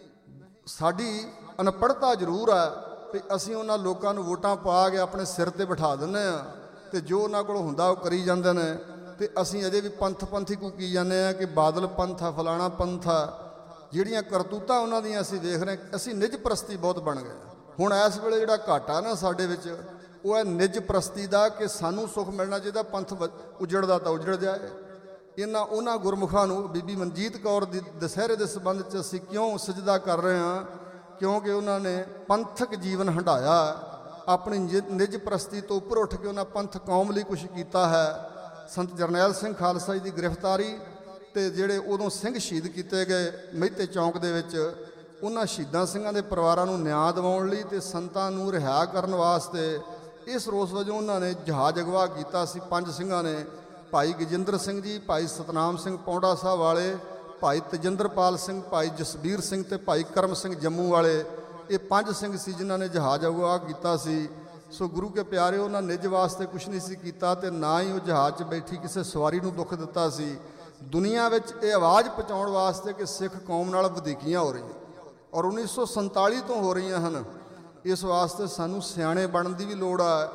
ਸਾਡੀ ਅਨਪੜ੍ਹਤਾ ਜ਼ਰੂਰ ਹੈ ਵੀ ਅਸੀਂ ਉਹਨਾਂ ਲੋਕਾਂ ਨੂੰ ਵੋਟਾਂ ਪਾ ਕੇ ਆਪਣੇ ਸਿਰ ਤੇ ਬਿਠਾ ਦਿੰਦੇ ਹਾਂ ਤੇ ਜੋ ਉਹਨਾਂ ਕੋਲ ਹੁੰਦਾ ਉਹ ਕਰੀ ਜਾਂਦੇ ਨੇ, ਤੇ ਅਸੀਂ ਅਜੇ ਵੀ ਪੰਥ ਪੰਥੀ ਕੂਕੀ ਜਾਂਦੇ ਹਾਂ ਕਿ ਬਾਦਲ ਪੰਥ ਆ, ਫਲਾਣਾ ਪੰਥ ਆ। ਜਿਹੜੀਆਂ ਕਰਤੂਤਾਂ ਉਹਨਾਂ ਦੀਆਂ ਅਸੀਂ ਵੇਖ ਰਹੇ, ਅਸੀਂ ਨਿੱਜ ਪ੍ਰਸਤੀ ਬਹੁਤ ਬਣ ਗਏ। ਹੁਣ ਇਸ ਵੇਲੇ ਜਿਹੜਾ ਘਾਟਾ ਨਾ ਸਾਡੇ ਵਿੱਚ, ਉਹ ਹੈ ਨਿੱਜ ਪ੍ਰਸਤੀ ਦਾ, ਕਿ ਸਾਨੂੰ ਸੁੱਖ ਮਿਲਣਾ ਚਾਹੀਦਾ, ਪੰਥ ਉਜੜਦਾ ਤਾਂ ਉਜੜ ਜਾਏ। ਇਹਨਾਂ ਉਹਨਾਂ ਗੁਰਮੁਖਾਂ ਨੂੰ ਬੀਬੀ ਮਨਜੀਤ ਕੌਰ ਦੀ ਦੁਸਹਿਰੇ ਦੇ ਸੰਬੰਧ 'ਚ ਅਸੀਂ ਕਿਉਂ ਸਜਦਾ ਕਰ ਰਹੇ ਹਾਂ? ਕਿਉਂਕਿ ਉਹਨਾਂ ਨੇ ਪੰਥਕ ਜੀਵਨ ਹੰਢਾਇਆ, ਆਪਣੀ ਨਿੱਜ ਪ੍ਰਸਤੀ ਤੋਂ ਉੱਪਰ ਉੱਠ ਕੇ ਉਹਨਾਂ ਪੰਥ ਕੌਮ ਲਈ ਕੁਛ ਕੀਤਾ ਹੈ। ਸੰਤ ਜਰਨੈਲ ਸਿੰਘ ਖਾਲਸਾ ਜੀ ਦੀ ਗ੍ਰਿਫਤਾਰੀ ਤੇ ਜਿਹੜੇ ਉਦੋਂ ਸਿੰਘ ਸ਼ਹੀਦ ਕੀਤੇ ਗਏ ਮਹਿਤੇ ਚੌਂਕ ਦੇ ਵਿੱਚ, ਉਹਨਾਂ ਸ਼ਹੀਦਾਂ ਸਿੰਘਾਂ ਦੇ ਪਰਿਵਾਰਾਂ ਨੂੰ ਨਿਆਂ ਦਿਵਾਉਣ ਲਈ ਤੇ ਸੰਤਾਂ ਨੂੰ ਰਿਹਾ ਕਰਨ ਵਾਸਤੇ, ਇਸ ਰੋਸ ਵਜੋਂ ਉਹਨਾਂ ਨੇ ਜਹਾਜ਼ ਅਗਵਾ ਕੀਤਾ ਸੀ। ਪੰਜ ਸਿੰਘਾਂ ਨੇ, ਭਾਈ ਗਜਿੰਦਰ ਸਿੰਘ ਜੀ, ਭਾਈ ਸਤਨਾਮ ਸਿੰਘ ਪੌਂਡਾ ਸਾਹਿਬ ਵਾਲੇ, ਭਾਈ ਤੇਜਿੰਦਰਪਾਲ ਸਿੰਘ, ਭਾਈ ਜਸਬੀਰ ਸਿੰਘ ਤੇ ਭਾਈ ਕਰਮ ਸਿੰਘ ਜੰਮੂ ਵਾਲੇ, ਇਹ ਪੰਜ ਸਿੰਘ ਸੀ ਜਿਨ੍ਹਾਂ ਨੇ ਜਹਾਜ਼ ਅਗਵਾ ਕੀਤਾ ਸੀ। ਸੋ ਗੁਰੂ ਕੇ ਪਿਆਰੇ, ਉਹਨਾਂ ਨਿੱਜ ਵਾਸਤੇ ਕੁਛ ਨਹੀਂ ਸੀ ਕੀਤਾ ਤੇ ਨਾ ਹੀ ਉਹ ਜਹਾਜ਼ 'ਚ ਬੈਠੀ ਕਿਸੇ ਸਵਾਰੀ ਨੂੰ ਦੁੱਖ ਦਿੱਤਾ ਸੀ। ਦੁਨੀਆ ਵਿੱਚ ਇਹ ਆਵਾਜ਼ ਪਹੁੰਚਾਉਣ ਵਾਸਤੇ ਕਿ ਸਿੱਖ ਕੌਮ ਨਾਲ ਵਧੀਕੀਆਂ ਹੋ ਰਹੀਆਂ ਔਰ ਉੱਨੀ ਸੌ ਸੰਤਾਲੀ ਤੋਂ ਹੋ ਰਹੀਆਂ ਹਨ। ਇਸ ਵਾਸਤੇ ਸਾਨੂੰ ਸਿਆਣੇ ਬਣਨ ਦੀ ਵੀ ਲੋੜ ਹੈ,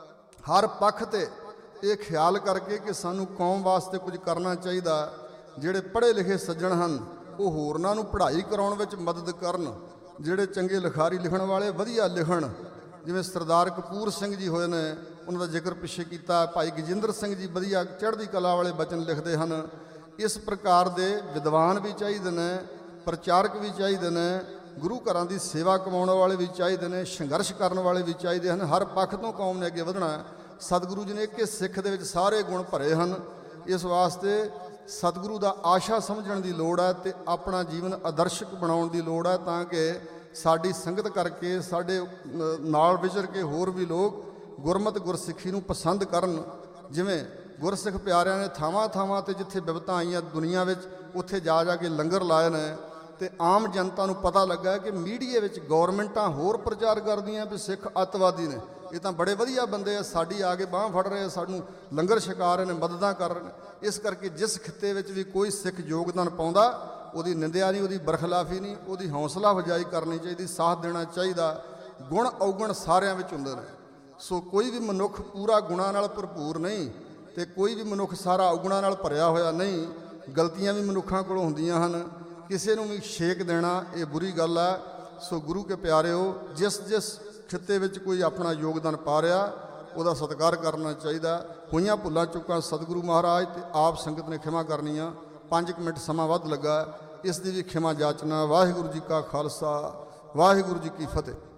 ਹਰ ਪੱਖ ਤੇ ਇਹ ਖਿਆਲ ਕਰਕੇ ਕਿ ਸਾਨੂੰ ਕੌਮ ਵਾਸਤੇ ਕੁਝ ਕਰਨਾ ਚਾਹੀਦਾ। ਜਿਹੜੇ ਪੜ੍ਹੇ ਲਿਖੇ ਸੱਜਣ ਹਨ ਉਹ ਹੋਰਨਾਂ ਨੂੰ ਪੜ੍ਹਾਈ ਕਰਾਉਣ ਵਿੱਚ ਮਦਦ ਕਰਨ। ਜਿਹੜੇ ਚੰਗੇ ਲਿਖਾਰੀ ਲਿਖਣ ਵਾਲੇ ਵਧੀਆ ਲਿਖਣ, ਜਿਵੇਂ ਸਰਦਾਰ ਕਪੂਰ ਸਿੰਘ ਜੀ ਹੋਏ ਨੇ, ਉਹਨਾਂ ਦਾ ਜ਼ਿਕਰ ਪਿੱਛੇ ਕੀਤਾ। ਭਾਈ ਗਜਿੰਦਰ ਸਿੰਘ ਜੀ ਵਧੀਆ ਚੜ੍ਹਦੀ ਕਲਾ ਵਾਲੇ ਬਚਨ ਲਿਖਦੇ ਹਨ। ਇਸ ਪ੍ਰਕਾਰ ਦੇ ਵਿਦਵਾਨ ਵੀ ਚਾਹੀਦੇ ਨੇ, ਪ੍ਰਚਾਰਕ ਵੀ ਚਾਹੀਦੇ ਨੇ, ਗੁਰੂ ਘਰਾਂ ਦੀ ਸੇਵਾ ਕਮਾਉਣ ਵਾਲੇ ਵੀ ਚਾਹੀਦੇ ਨੇ, ਸੰਘਰਸ਼ ਕਰਨ ਵਾਲੇ ਵੀ ਚਾਹੀਦੇ ਹਨ। ਹਰ ਪੱਖ ਤੋਂ ਕੌਮ ਨੇ ਅੱਗੇ ਵਧਣਾ। ਸਤਿਗੁਰੂ ਜੀ ਨੇ ਕਿ ਸਿੱਖ ਦੇ ਵਿੱਚ ਸਾਰੇ ਗੁਣ ਭਰੇ ਹਨ। ਇਸ ਵਾਸਤੇ ਸਤਿਗੁਰੂ ਦਾ ਆਸ਼ਾ ਸਮਝਣ ਦੀ ਲੋੜ ਹੈ ਤੇ ਆਪਣਾ ਜੀਵਨ ਆਦਰਸ਼ਕ ਬਣਾਉਣ ਦੀ ਲੋੜ ਹੈ, ਤਾਂ ਕਿ ਸਾਡੀ ਸੰਗਤ ਕਰਕੇ, ਸਾਡੇ ਨਾਲ ਵਿਚਰ ਕੇ ਹੋਰ ਵੀ ਲੋਕ ਗੁਰਮਤਿ ਗੁਰਸਿੱਖੀ ਨੂੰ ਪਸੰਦ ਕਰਨ। ਜਿਵੇਂ ਗੁਰਸਿੱਖ ਪਿਆਰਿਆਂ ਨੇ ਥਾਵਾਂ ਥਾਵਾਂ ਤੇ ਜਿੱਥੇ ਬਿਪਤਾਂ ਆਈਆਂ ਦੁਨੀਆ ਵਿੱਚ ਉੱਥੇ ਜਾ ਜਾ ਕੇ ਲੰਗਰ ਲਾਏ ਨੇ ਤੇ ਆਮ ਜਨਤਾ ਨੂੰ ਪਤਾ ਲੱਗਾ ਕਿ ਮੀਡੀਆ ਵਿੱਚ ਗੌਰਮੈਂਟਾਂ ਹੋਰ ਪ੍ਰਚਾਰ ਕਰਦੀਆਂ ਵੀ ਸਿੱਖ ਅੱਤਵਾਦੀ ਨੇ। ਇਹ ਤਾਂ ਬੜੇ ਵਧੀਆ ਬੰਦੇ ਆ, ਸਾਡੀ ਆ ਕੇ ਬਾਂਹ ਫੜ ਰਹੇ ਆ, ਸਾਨੂੰ ਲੰਗਰ ਛਕਾ ਰਹੇ ਨੇ, ਮਦਦਾਂ ਕਰ ਰਹੇ ਨੇ। ਇਸ ਕਰਕੇ ਜਿਸ ਖਿੱਤੇ ਵਿੱਚ ਵੀ ਕੋਈ ਸਿੱਖ ਯੋਗਦਾਨ ਪਾਉਂਦਾ ਉਹਦੀ ਨਿੰਦਿਆ ਨਹੀਂ, ਉਹਦੀ ਬਰਖਲਾਫੀ ਨਹੀਂ, ਉਹਦੀ ਹੌਸਲਾ ਅਫਜ਼ਾਈ ਕਰਨੀ ਚਾਹੀਦੀ, ਸਾਥ ਦੇਣਾ ਚਾਹੀਦਾ। ਗੁਣ ਔਗਣ ਸਾਰਿਆਂ ਵਿੱਚ ਹੁੰਦੇ ਨੇ। ਸੋ ਕੋਈ ਵੀ ਮਨੁੱਖ ਪੂਰਾ ਗੁਣਾਂ ਨਾਲ ਭਰਪੂਰ ਨਹੀਂ ਤੇ ਕੋਈ ਵੀ ਮਨੁੱਖ ਸਾਰਾ ਔਗਣਾਂ ਨਾਲ ਭਰਿਆ ਹੋਇਆ ਨਹੀਂ। ਗਲਤੀਆਂ ਵੀ ਮਨੁੱਖਾਂ ਕੋਲੋਂ ਹੁੰਦੀਆਂ ਹਨ। ਕਿਸੇ ਨੂੰ ਵੀ ਛੇਕ ਦੇਣਾ ਇਹ ਬੁਰੀ ਗੱਲ ਹੈ। ਸੋ ਗੁਰੂ ਕੇ ਪਿਆਰਿਓ, ਜਿਸ ਜਿਸ ਖਿੱਤੇ ਵਿੱਚ ਕੋਈ ਆਪਣਾ ਯੋਗਦਾਨ ਪਾ ਰਿਹਾ ਉਹਦਾ ਸਤਿਕਾਰ ਕਰਨਾ ਚਾਹੀਦਾ। ਹੋਈਆਂ ਭੁੱਲਾਂ ਚੁੱਕਾਂ ਸਤਿਗੁਰੂ ਮਹਾਰਾਜ ਤੇ ਆਪ ਸੰਗਤ ਨੇ ਖਿਮਾ ਕਰਨੀਆਂ। ਪੰਜ ਕੁ ਮਿੰਟ ਸਮਾਂ ਵੱਧ ਲੱਗਾ, ਇਸ ਦੀ ਵੀ ਖਿਮਾ ਜਾਚਨਾ। ਵਾਹਿਗੁਰੂ ਜੀ ਕਾ ਖਾਲਸਾ, ਵਾਹਿਗੁਰੂ ਜੀ ਕੀ ਫਤਿਹ।